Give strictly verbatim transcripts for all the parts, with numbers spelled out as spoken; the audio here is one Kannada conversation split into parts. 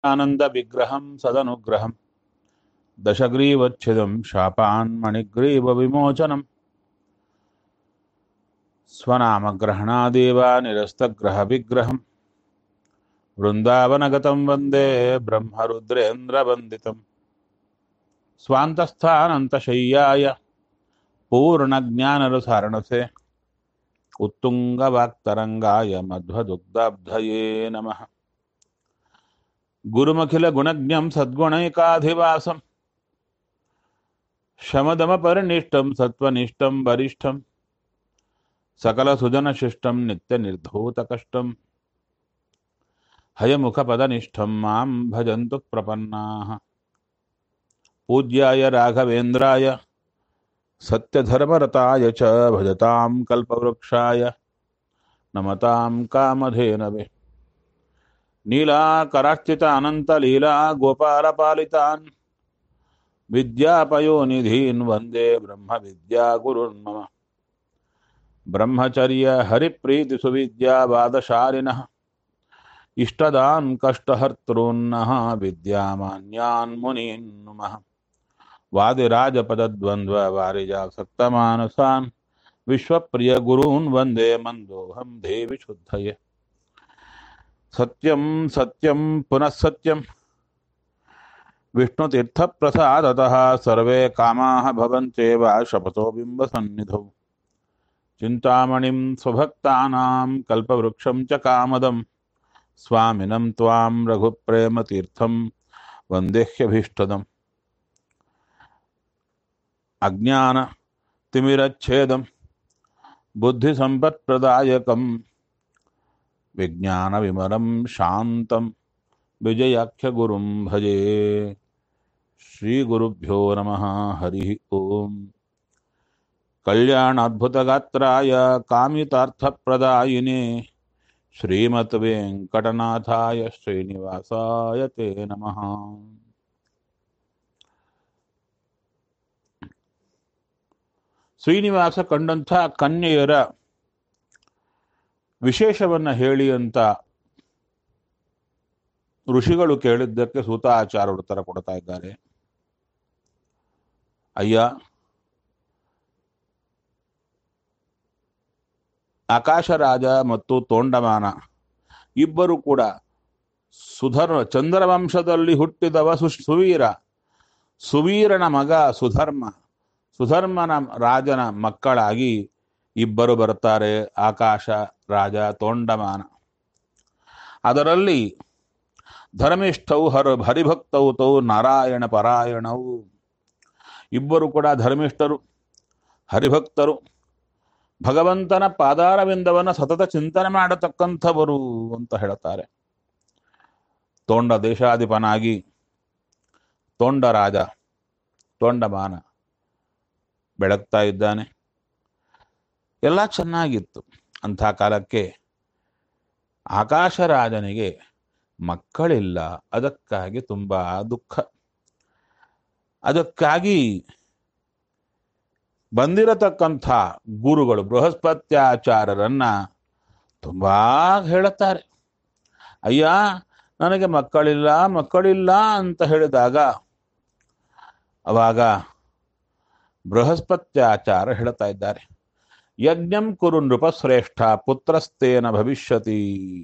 ಆನಂದ ವಿಗ್ರಹಂ ಸದನುಗ್ರಹಂ ದಶಗ್ರೀವಚ್ಛಿದಂ ಶಾಪಾನ್ ಮಣಿಗ್ರೀವ ವಿಮೋಚನಂ ಸ್ವನಾಮಗ್ರಹಣಾದೇವ ನಿರಸ್ತಗ್ರಹ ವಿಗ್ರಹಂ ವೃಂದಾವನಗತಂ ವಂದೇ ಬ್ರಹ್ಮರುದ್ರೇಂದ್ರವಂದಿತಂ ಸ್ವಾಂತಸ್ಥಾನಂತಶಯ್ಯಾಯ ಪೂರ್ಣಜ್ಞಾನರಸಾರಣಸೆ ಉತ್ತುಂಗವಾಕ್ತರಂಗಾಯ ಮಧ್ವದುಗ್ಧಾಬ್ಧಯೇ ನಮಃ. ಗುರುಮಖಿಲ ಗುಣಜ್ಞಂ ಸದ್ಗುಣೈಕಾಧಿವಾಸಂ ಶಮದಮಪರಿನಿಷ್ಠಂ ಸತ್ವನಿಷ್ಠಂ ವರಿಷ್ಠಂ ಸಕಲ ಸುಜನಶಿಷ್ಟಂ ನಿತ್ಯ ನಿರ್ಧೂತಕಷ್ಟಂ ಹಯಮುಖಪದನಿಷ್ಠಂ ಮಾಂ ಭಜಂತು ಪ್ರಪನ್ನಾಃ. ಪೂಜ್ಯಾಯ ರಾಘವೇಂದ್ರಾಯ ಸತ್ಯಧರ್ಮರತಾಯ ಚ ಭಜತಾಂ ಕಲ್ಪವೃಕ್ಷಾಯ ನಮತಾಂ ಕಾಮಧೇನವೇ. ನೀಲಾಕರಾರ್ಚಿತ ಅನಂತಲೀಲಾ ಗೋಪಾಲಪಾಲಿತಾನ್ ವಿದ್ಯಾಪಯೋನಿಧೀನ್ ವಂದೇ ಬ್ರಹ್ಮವಿದ್ಯಾಗುರುನ್ ಮಮ. ಬ್ರಹ್ಮಚರ್ಯ ಹರಿಪ್ರೀತಿ ಸುವಿದ್ಯಾವಾದಶಾಲಿನಃ ಇಷ್ಟದಾನ್ ಕಷ್ಟಹರ್ತॄನ್ನಃ ವಿದ್ಯಾಮಾನ್ಯಾನ್ ಮುನೀನ್ ನುಮಃ. ವಾದಿರಾಜಪದದ್ವಂದ್ವ ವಾರಿಜಾಸಕ್ತಮಾನಸಾನ್ ವಿಶ್ವಪ್ರಿಯ ಗುರೂನ್ ವಂದೇ ಮಂದೋಹಂ ದೇವಿ ಶುದ್ಧಯೇ. ಸತ್ಯಂ ಸತ್ಯಂ ಪುನಃ ಸತ್ಯಂ ವಿಷ್ಣುತೀರ್ಥಪ್ರಸಾದತಃ ಸರ್ವೇ ಕಾಮಾಃ ಭವಂತ್ಯೇವ ಶಪಥೋ ಬಿಂಬಸನ್ನಿಧೌ. ಚಿಂತಾಮಣಿಂ ಸ್ವಭಕ್ತಾನಾಂ ಕಲ್ಪವೃಕ್ಷಂ ಚ ಕಾಮದಂ ಸ್ವಾಮಿನಂ ತ್ವಾಂ ರಘುಪ್ರೇಮತೀರ್ಥಂ ವಂದೇಹ್ಯಭೀಷ್ಟದಂ. ಅಜ್ಞಾನ ತಿಮಿರಚ್ಛೇದಂ ಬುದ್ಧಿಸಂಪತ್ಪ್ರದಾಯಕಂ ವಿಜ್ಞಾನವಿಮಲಂ ಶಾಂತಂ ವಿಜಯಾಖ್ಯಗುರುಂ ಭಜೆ. ಶ್ರೀಗುರುಭ್ಯೋ ನಮಃ. ಹರಿ ಓಂ. ಕಲ್ಯಾಣಾದ್ಭುತಗಾತ್ರಾಯ ಕಾಮಿತಾರ್ಥಪ್ರದಾಯಿನೇ ಶ್ರೀಮತ್ ವೆಂಕಟನಾಥಾಯ ಶ್ರೀನಿವಾಸಾಯ ತೇ ನಮಃ. ಶ್ರೀನಿವಾಸ ಕಂಡಂಥ ಕನ್ಯೆಯರ ವಿಶೇಷವನ್ನ ಹೇಳಿ ಅಂತ ಋಷಿಗಳು ಕೇಳಿದ್ದಕ್ಕೆ ಸೂತಾಚಾರ್ಯರು ಉತ್ತರ ಕೊಡ್ತಾ ಇದ್ದಾರೆ. ಅಯ್ಯ, ಆಕಾಶರಾಜ ಮತ್ತು ತೋಂಡಮಾನ ಇಬ್ಬರು ಕೂಡ ಸುಧರ್ಮ ಚಂದ್ರವಂಶದಲ್ಲಿ ಹುಟ್ಟಿದವ ಸು ಸುವೀರ ಸುವೀರನ ಮಗ ಸುಧರ್ಮ ಸುಧರ್ಮನ ರಾಜನ ಮಕ್ಕಳಾಗಿ ಇಬ್ಬರು ಬರ್ತಾರೆ, ಆಕಾಶ ರಾಜ ತೋಂಡಮಾನ. ಅದರಲ್ಲಿ ಧರ್ಮಿಷ್ಠವು ಹರ ಹರಿಭಕ್ತವು ತೌ ನಾರಾಯಣ ಪರಾಯಣವು. ಇಬ್ಬರು ಕೂಡ ಧರ್ಮಿಷ್ಠರು, ಹರಿಭಕ್ತರು, ಭಗವಂತನ ಪಾದಾರವಿಂದವನ್ನು ಸತತ ಚಿಂತನೆ ಮಾಡತಕ್ಕಂಥವರು ಅಂತ ಹೇಳ್ತಾರೆ. ತೋಂಡ ದೇಶಾಧಿಪನಾಗಿ ತೋಂಡರಾಜ ತೋಂಡಮಾನ ಬೆಳಗ್ತಾ ಇದ್ದಾನೆ. ಎಲ್ಲ ಚೆನ್ನಾಗಿತ್ತು. ಅಂಥ ಕಾಲಕ್ಕೆ ಆಕಾಶರಾಜನಿಗೆ ಮಕ್ಕಳಿಲ್ಲ. ಅದಕ್ಕಾಗಿ ತುಂಬಾ ದುಃಖ. ಅದಕ್ಕಾಗಿ ಬಂದಿರತಕ್ಕಂಥ ಗುರುಗಳು ಬೃಹಸ್ಪತ್ಯಾಚಾರ್ಯರನ್ನ ತುಂಬಾ ಹೇಳುತ್ತಾರೆ. ಅಯ್ಯ, ನನಗೆ ಮಕ್ಕಳಿಲ್ಲ ಮಕ್ಕಳಿಲ್ಲ ಅಂತ ಹೇಳಿದಾಗ ಅವಾಗ ಬೃಹಸ್ಪತ್ಯಾಚಾರ್ಯ ಹೇಳ್ತಾ ಇದ್ದಾರೆ, ಯಜ್ಞಂ ಕುರು ನೃಪಶ್ರೇಷ್ಠ ಪುತ್ರಸ್ತೇನ ಭವಿಷ್ಯತಿ.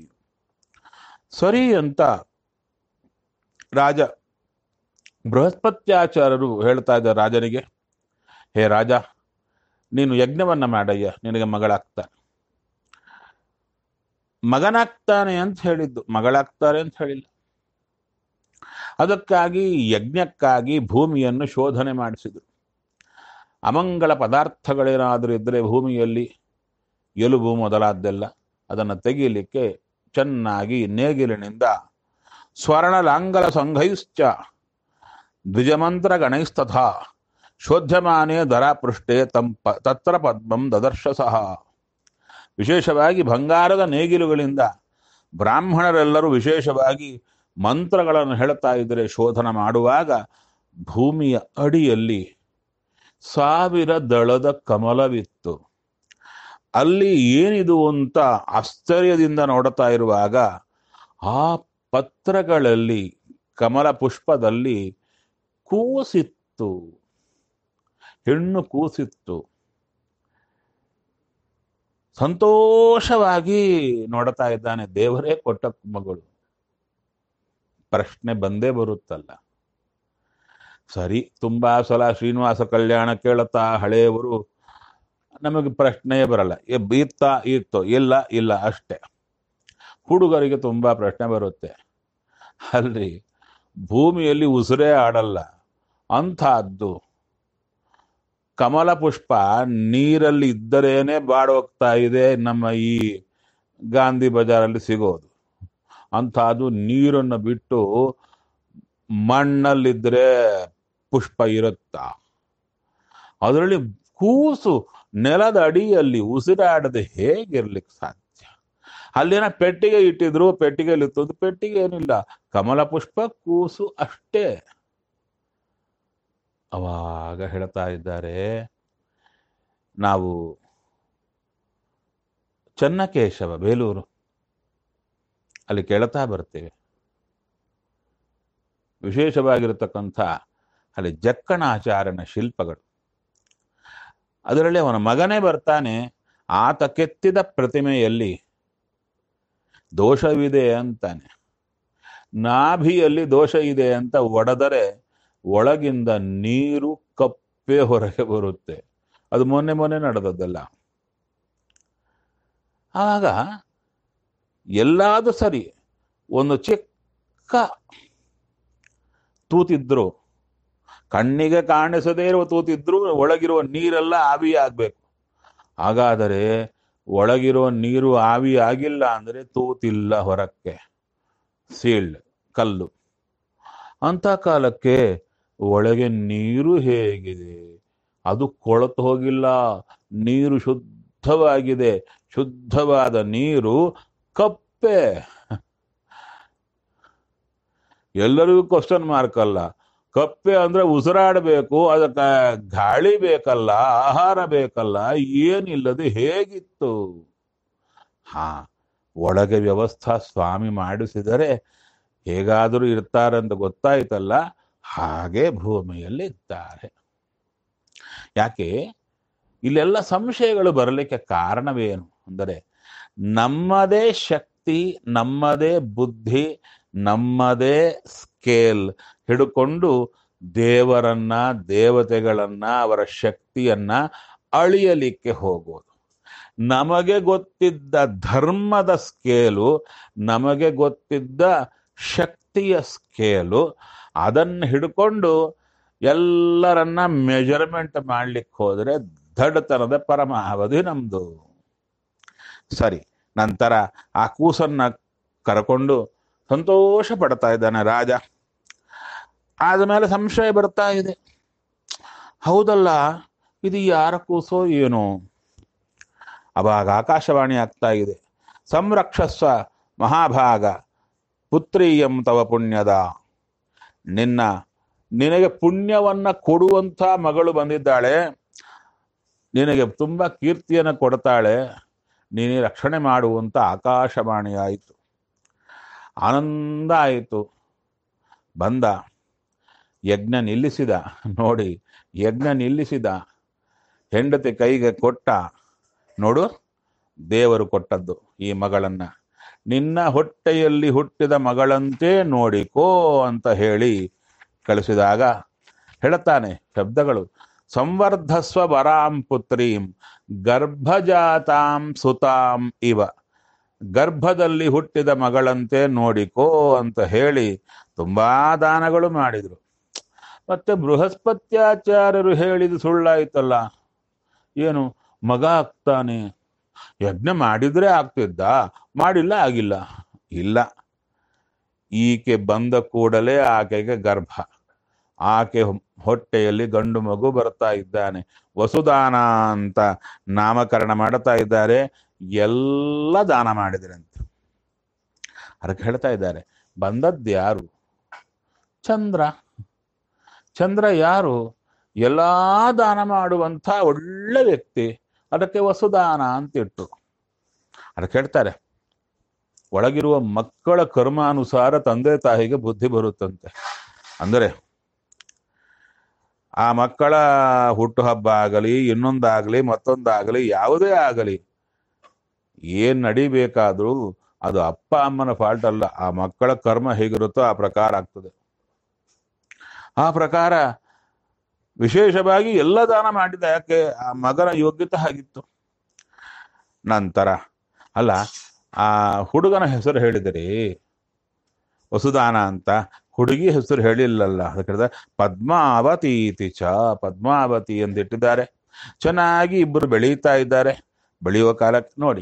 ಸರಿ ಅಂತ ರಾಜ ಬೃಹಸ್ಪತ್ಯಾಚಾರ್ಯರು ಹೇಳ್ತಾ ಇದ್ದಾರೆ ರಾಜನಿಗೆ, ಹೇ ರಾಜ, ನೀನು ಯಜ್ಞವನ್ನ ಮಾಡಯ್ಯ, ನಿನಗೆ ಮಗಳಾಗ್ತಾನೆ. ಮಗನಾಗ್ತಾನೆ ಅಂತ ಹೇಳಿದ್ದು, ಮಗಳಾಗ್ತಾರೆ ಅಂತ ಹೇಳಿಲ್ಲ. ಅದಕ್ಕಾಗಿ ಯಜ್ಞಕ್ಕಾಗಿ ಭೂಮಿಯನ್ನು ಶೋಧನೆ ಮಾಡಿಸಿದರು. ಅಮಂಗಳ ಪದಾರ್ಥಗಳೇನಾದರೂ ಇದ್ದರೆ ಭೂಮಿಯಲ್ಲಿ ಎಲುಬು ಮೊದಲಾದ್ದೆಲ್ಲ ಅದನ್ನು ತೆಗೀಲಿಕ್ಕೆ ಚೆನ್ನಾಗಿ ನೇಗಿಲಿನಿಂದ ಸ್ವರ್ಣಲಾಂಗಲ ಸಂಘೈಶ್ಚ ದ್ವಿಜಮಂತ್ರ ಗಣೈಸ್ತಥಾ ಶೋಧ್ಯಮಾನೇ ದರಾಪೃಷ್ಠೆ ತಂಪ ತತ್ರ ಪದ್ಮಂ ದದರ್ಶಸಃ. ವಿಶೇಷವಾಗಿ ಬಂಗಾರದ ನೇಗಿಲುಗಳಿಂದ ಬ್ರಾಹ್ಮಣರೆಲ್ಲರೂ ವಿಶೇಷವಾಗಿ ಮಂತ್ರಗಳನ್ನು ಹೇಳ್ತಾ ಇದ್ದರೆ ಶೋಧನ ಮಾಡುವಾಗ ಭೂಮಿಯ ಅಡಿಯಲ್ಲಿ ಸಾವಿರ ದಳದ ಕಮಲವಿತ್ತು. ಅಲ್ಲಿ ಏನಿದು ಅಂತ ಆಶ್ಚರ್ಯದಿಂದ ನೋಡುತ್ತಾ ಇರುವಾಗ ಆ ಪತ್ರಗಳಲ್ಲಿ ಕಮಲ ಪುಷ್ಪದಲ್ಲಿ ಕೂಸಿತ್ತು, ಹೆಣ್ಣು ಕೂಸಿತ್ತು. ಸಂತೋಷವಾಗಿ ನೋಡ್ತಾ ಇದ್ದಾನೆ. ದೇವರೇ ಕೊಟ್ಟ ಮಗಳು. ಪ್ರಶ್ನೆ ಬಂದೇ ಬರುತ್ತಲ್ಲ. ಸರಿ, ತುಂಬಾ ಸಲ ಶ್ರೀನಿವಾಸ ಕಲ್ಯಾಣ ಕೇಳುತ್ತಾ ಹಳೆಯವರು, ನಮಗೆ ಪ್ರಶ್ನೆಯೇ ಬರಲ್ಲ. ಇತ್ತ ಇತ್ತು, ಇಲ್ಲ ಇಲ್ಲ ಅಷ್ಟೇ. ಹುಡುಗರಿಗೆ ತುಂಬಾ ಪ್ರಶ್ನೆ ಬರುತ್ತೆ. ಅಲ್ರಿ, ಭೂಮಿಯಲ್ಲಿ ಉಸಿರೇ ಆಡಲ್ಲ ಅಂಥದ್ದು ಕಮಲ ಪುಷ್ಪ ನೀರಲ್ಲಿ ಇದ್ದರೇನೆ ಬಾಡೋಗ್ತಾ ಇದೆ ನಮ್ಮ ಈ ಗಾಂಧಿ ಬಜಾರಲ್ಲಿ ಸಿಗೋದು. ಅಂಥದ್ದು ನೀರನ್ನು ಬಿಟ್ಟು ಮಣ್ಣಲ್ಲಿದ್ದರೆ ಪುಷ್ಪ ಇರುತ್ತಾ? ಅದರಲ್ಲಿ ಕೂಸು ನೆಲದ ಅಡಿಯಲ್ಲಿ ಉಸಿರಾಡದೆ ಹೇಗಿರ್ಲಿಕ್ಕೆ ಸಾಧ್ಯ? ಅಲ್ಲಿನ ಪೆಟ್ಟಿಗೆ ಇಟ್ಟಿದ್ರು, ಪೆಟ್ಟಿಗೆಯಲ್ಲಿ ಇತ್ತು, ಪೆಟ್ಟಿಗೆ ಏನಿಲ್ಲ, ಕಮಲ ಪುಷ್ಪ ಕೂಸು ಅಷ್ಟೇ. ಅವಾಗ ಹೇಳ್ತಾ ಇದ್ದಾರೆ, ನಾವು ಚನ್ನಕೇಶವ ಬೇಲೂರು ಅಲ್ಲಿ ಕೇಳ್ತಾ ಬರ್ತೇವೆ. ವಿಶೇಷವಾಗಿರತಕ್ಕಂಥ ಅಲ್ಲಿ ಜಕ್ಕಣಾಚಾರ್ಯನ ಶಿಲ್ಪಗಳು. ಅದರಲ್ಲಿ ಅವನ ಮಗನೇ ಬರ್ತಾನೆ. ಆತ ಕೆತ್ತಿದ ಪ್ರತಿಮೆಯಲ್ಲಿ ದೋಷವಿದೆ ಅಂತಾನೆ. ನಾಭಿಯಲ್ಲಿ ದೋಷ ಇದೆ ಅಂತ ಒಡೆದರೆ ಒಳಗಿಂದ ನೀರು ಕಪ್ಪೆ ಹೊರಗೆ ಬರುತ್ತೆ. ಅದು ಮೊನ್ನೆ ಮೊನ್ನೆ ನಡೆದದ್ದಲ್ಲ. ಆಗ ಎಲ್ಲಾದ್ರೂ ಸರಿ, ಒಂದು ಚಿಕ್ಕ ತೂತಿದ್ರು, ಕಣ್ಣಿಗೆ ಕಾಣಿಸದೇ ಇರುವ ತೂತಿದ್ರು ಒಳಗಿರುವ ನೀರೆಲ್ಲ ಆವಿ ಆಗ್ಬೇಕು. ಹಾಗಾದರೆ ಒಳಗಿರುವ ನೀರು ಆವಿ ಆಗಿಲ್ಲ ಅಂದ್ರೆ ತೂತಿಲ್ಲ, ಹೊರಕ್ಕೆ ಸೀಲ್ಡ್ ಕಲ್ಲು. ಅಂತ ಕಾಲಕ್ಕೆ ಒಳಗೆ ನೀರು ಹೇಗಿದೆ? ಅದು ಕೊಳತು ಹೋಗಿಲ್ಲ, ನೀರು ಶುದ್ಧವಾಗಿದೆ. ಶುದ್ಧವಾದ ನೀರು ಕಪ್ಪೆ. ಎಲ್ಲರಿಗೂ ಕ್ವಶನ್ ಮಾರ್ಕ್ ಅಲ್ಲ. ಕಪ್ಪೆ ಅಂದ್ರೆ ಉಸಿರಾಡಬೇಕು, ಅದಕ್ಕೆ ಗಾಳಿ ಬೇಕಲ್ಲ, ಆಹಾರ ಬೇಕಲ್ಲ, ಏನಿಲ್ಲದೆ ಹೇಗಿತ್ತು? ಹಾ, ಒಳಗೆ ವ್ಯವಸ್ಥಾ ಸ್ವಾಮಿ ಮಾಡಿಸಿದರೆ ಹೇಗಾದರೂ ಇರ್ತಾರಂತ ಗೊತ್ತಾಯ್ತಲ್ಲ. ಹಾಗೆ ಭೂಮಿಯಲ್ಲಿ ಇದ್ದಾರೆ. ಯಾಕೆ ಇಲ್ಲೆಲ್ಲ ಸಂಶಯಗಳು ಬರಲಿಕ್ಕೆ ಕಾರಣವೇನು ಅಂದರೆ, ನಮ್ಮದೇ ಶಕ್ತಿ, ನಮ್ಮದೇ ಬುದ್ಧಿ, ನಮ್ಮದೇ ಸ್ಕೇಲ್ ಹಿಡ್ಕೊಂಡು ದೇವರನ್ನ, ದೇವತೆಗಳನ್ನ, ಅವರ ಶಕ್ತಿಯನ್ನ ಅಳಿಯಲಿಕ್ಕೆ ಹೋಗೋದು. ನಮಗೆ ಗೊತ್ತಿದ್ದ ಧರ್ಮದ ಸ್ಕೇಲು, ನಮಗೆ ಗೊತ್ತಿದ್ದ ಶಕ್ತಿಯ ಸ್ಕೇಲು, ಅದನ್ನು ಹಿಡ್ಕೊಂಡು ಎಲ್ಲರನ್ನ ಮೆಜರ್ಮೆಂಟ್ ಮಾಡ್ಲಿಕ್ಕೆ ಹೋದ್ರೆ ದಡ್ಡತನದ ಪರಮಾವಧಿ ನಮ್ದು. ಸರಿ, ನಂತರ ಆ ಕೂಸನ್ನ ಕರ್ಕೊಂಡು ಸಂತೋಷ ಪಡ್ತಾ ಇದ್ದಾನೆ ರಾಜ. ಆದಮೇಲೆ ಸಂಶಯ ಬರ್ತಾ ಇದೆ, ಹೌದಲ್ಲ ಇದು ಯಾರ ಕೂಸೋ ಏನೋ? ಅವಾಗ ಆಕಾಶವಾಣಿ ಆಗ್ತಾ ಇದೆ, ಸಂರಕ್ಷಸ್ವ ಮಹಾಭಾಗ ಪುತ್ರೀಯಂ ತವ ಪುಣ್ಯದ. ನಿನ್ನ ನಿನಗೆ ಪುಣ್ಯವನ್ನ ಕೊಡುವಂಥ ಮಗಳು ಬಂದಿದ್ದಾಳೆ, ನಿನಗೆ ತುಂಬ ಕೀರ್ತಿಯನ್ನು ಕೊಡ್ತಾಳೆ, ನೀನೇ ರಕ್ಷಣೆ ಮಾಡುವಂಥ ಆಕಾಶವಾಣಿ ಆಯಿತು. ಆನಂದ ಆಯಿತು. ಬಂದ, ಯಜ್ಞ ನಿಲ್ಲಿಸಿದ. ನೋಡಿ, ಯಜ್ಞ ನಿಲ್ಲಿಸಿದ, ಹೆಂಡತಿ ಕೈಗೆ ಕೊಟ್ಟ. ನೋಡು, ದೇವರು ಕೊಟ್ಟದ್ದು ಈ ಮಗಳನ್ನ, ನಿನ್ನ ಹೊಟ್ಟೆಯಲ್ಲಿ ಹುಟ್ಟಿದ ಮಗಳಂತೆ ನೋಡಿಕೋ ಅಂತ ಹೇಳಿ ಕಳಿಸಿದಾಗ ಹೇಳ್ತಾನೆ ಶಬ್ದಗಳು, ಸಂವರ್ಧಸ್ವ ವರಾಂ ಪುತ್ರೀಂ ಗರ್ಭಜಾತಾಂ ಸುತಾಂ ಇವ. ಗರ್ಭದಲ್ಲಿ ಹುಟ್ಟಿದ ಮಗಳಂತೆ ನೋಡಿಕೋ ಅಂತ ಹೇಳಿ ತುಂಬಾ ದಾನಗಳು ಮಾಡಿದ್ರು. ಮತ್ತೆ ಬೃಹಸ್ಪತ್ಯಾಚಾರ್ಯರು ಹೇಳಿದ ಸುಳ್ಳಾಯ್ತಲ್ಲ. ಏನು, ಮಗ ಆಗ್ತಾನೆ, ಯಜ್ಞ ಮಾಡಿದ್ರೆ ಆಗ್ತಿದ್ದ, ಮಾಡಿಲ್ಲ ಆಗಿಲ್ಲ? ಇಲ್ಲ, ಈಕೆ ಬಂದ ಕೂಡಲೇ ಆಕೆಗೆ ಗರ್ಭ, ಆಕೆ ಹೊಟ್ಟೆಯಲ್ಲಿ ಗಂಡು ಮಗು ಬರ್ತಾ ಇದ್ದಾನೆ. ವಸುದಾನ ಅಂತ ನಾಮಕರಣ ಮಾಡ್ತಾ ಇದ್ದಾರೆ. ಎಲ್ಲ ದಾನ ಮಾಡಿದ್ರಂತೆ. ಅದಕ್ಕೆ ಹೇಳ್ತಾ ಇದ್ದಾರೆ, ಬಂದದ್ಯಾರು? ಚಂದ್ರ. ಚಂದ್ರ ಯಾರು? ಎಲ್ಲಾ ದಾನ ಮಾಡುವಂಥ ಒಳ್ಳೆ ವ್ಯಕ್ತಿ. ಅದಕ್ಕೆ ವಸುದಾನ ಅಂತಿಟ್ಟು. ಅದಕ್ಕೆ ಹೇಳ್ತಾರೆ, ಒಳಗಿರುವ ಮಕ್ಕಳ ಕರ್ಮಾನುಸಾರ ತಂದೆ ತಾಯಿಗೆ ಬುದ್ಧಿ ಬರುತ್ತಂತೆ. ಅಂದರೆ ಆ ಮಕ್ಕಳ ಹುಟ್ಟುಹಬ್ಬ ಆಗಲಿ, ಇನ್ನೊಂದಾಗಲಿ, ಮತ್ತೊಂದಾಗಲಿ, ಯಾವುದೇ ಆಗಲಿ, ಏನ್ ನಡಿಬೇಕಾದ್ರೂ ಅದು ಅಪ್ಪ ಅಮ್ಮನ ಫಾಲ್ಟ್ ಅಲ್ಲ. ಆ ಮಕ್ಕಳ ಕರ್ಮ ಹೇಗಿರುತ್ತೋ ಆ ಪ್ರಕಾರ ಆಗ್ತದೆ. ಆ ಪ್ರಕಾರ ವಿಶೇಷವಾಗಿ ಎಲ್ಲ ದಾನ ಮಾಡಿದ. ಯಾಕೆ? ಆ ಮಗನ ಯೋಗ್ಯತೆ ಆಗಿತ್ತು. ನಂತರ ಅಲ್ಲ, ಆ ಹುಡುಗನ ಹೆಸರು ಹೇಳಿದಿರಿ ವಸುದಾನ ಅಂತ, ಹುಡುಗಿ ಹೆಸರು ಹೇಳಿಲ್ಲಲ್ಲ. ಅದಕ್ಕೆ ಪದ್ಮಾವತೀತಿ ಚ, ಪದ್ಮಾವತಿ ಅಂದಿಟ್ಟಿದ್ದಾರೆ. ಚೆನ್ನಾಗಿ ಇಬ್ಬರು ಬೆಳೀತಾ ಇದ್ದಾರೆ. ಬೆಳೆಯುವ ಕಾಲಕ್ಕೆ ನೋಡಿ,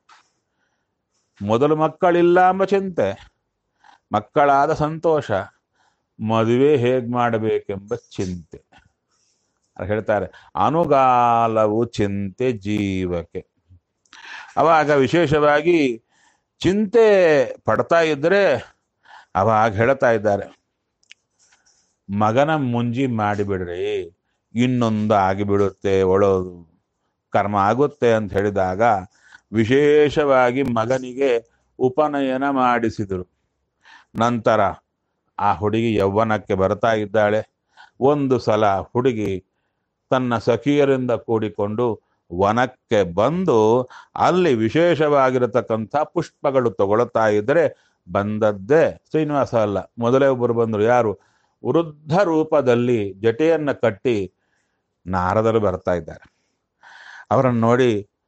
ಮೊದಲು ಮಕ್ಕಳಿಲ್ಲ ಎಂಬ ಚಿಂತೆ, ಮಕ್ಕಳಾದ ಸಂತೋಷ, ಮದುವೆ ಹೇಗ್ ಮಾಡಬೇಕೆಂಬ ಚಿಂತೆ. ಹೇಳ್ತಾರೆ ಅನುಗಾಲವು ಚಿಂತೆ ಜೀವಕ್ಕೆ. ಅವಾಗ ವಿಶೇಷವಾಗಿ ಚಿಂತೆ ಪಡ್ತಾ ಇದ್ರೆ ಅವಾಗ ಹೇಳ್ತಾ ಇದ್ದಾರೆ, ಮಗನ ಮುಂಜಿ ಮಾಡಿಬಿಡ್ರಿ, ಇನ್ನೊಂದು ಆಗಿಬಿಡುತ್ತೆ, ಒಳೋದು ಕರ್ಮ ಆಗುತ್ತೆ ಅಂತ ಹೇಳಿದಾಗ ವಿಶೇಷವಾಗಿ ಮಗನಿಗೆ ಉಪನಯನ ಮಾಡಿಸಿದರು. ನಂತರ ಆ ಹುಡುಗಿ ಯೌವನಕ್ಕೆ ಬರ್ತಾ ಇದ್ದಾಳೆ. ಒಂದು ಸಲ ಹುಡುಗಿ ತನ್ನ ಸಖಿಯರಿಂದ ಕೂಡಿಕೊಂಡು ವನಕ್ಕೆ ಬಂದು ಅಲ್ಲಿ ವಿಶೇಷವಾಗಿರತಕ್ಕಂಥ ಪುಷ್ಪಗಳು ತಗೊಳ್ತಾ ಇದ್ರೆ ಬಂದದ್ದೇ ಶ್ರೀನಿವಾಸ ಅಲ್ಲ, ಮೊದಲೇ ಒಬ್ಬರು ಬಂದರು. ಯಾರು? ವೃದ್ಧ ರೂಪದಲ್ಲಿ ಜಟೆಯನ್ನ ಕಟ್ಟಿ ನಾರದರು ಬರ್ತಾ ಇದ್ದಾರೆ. ಅವರನ್ನು ನೋಡಿ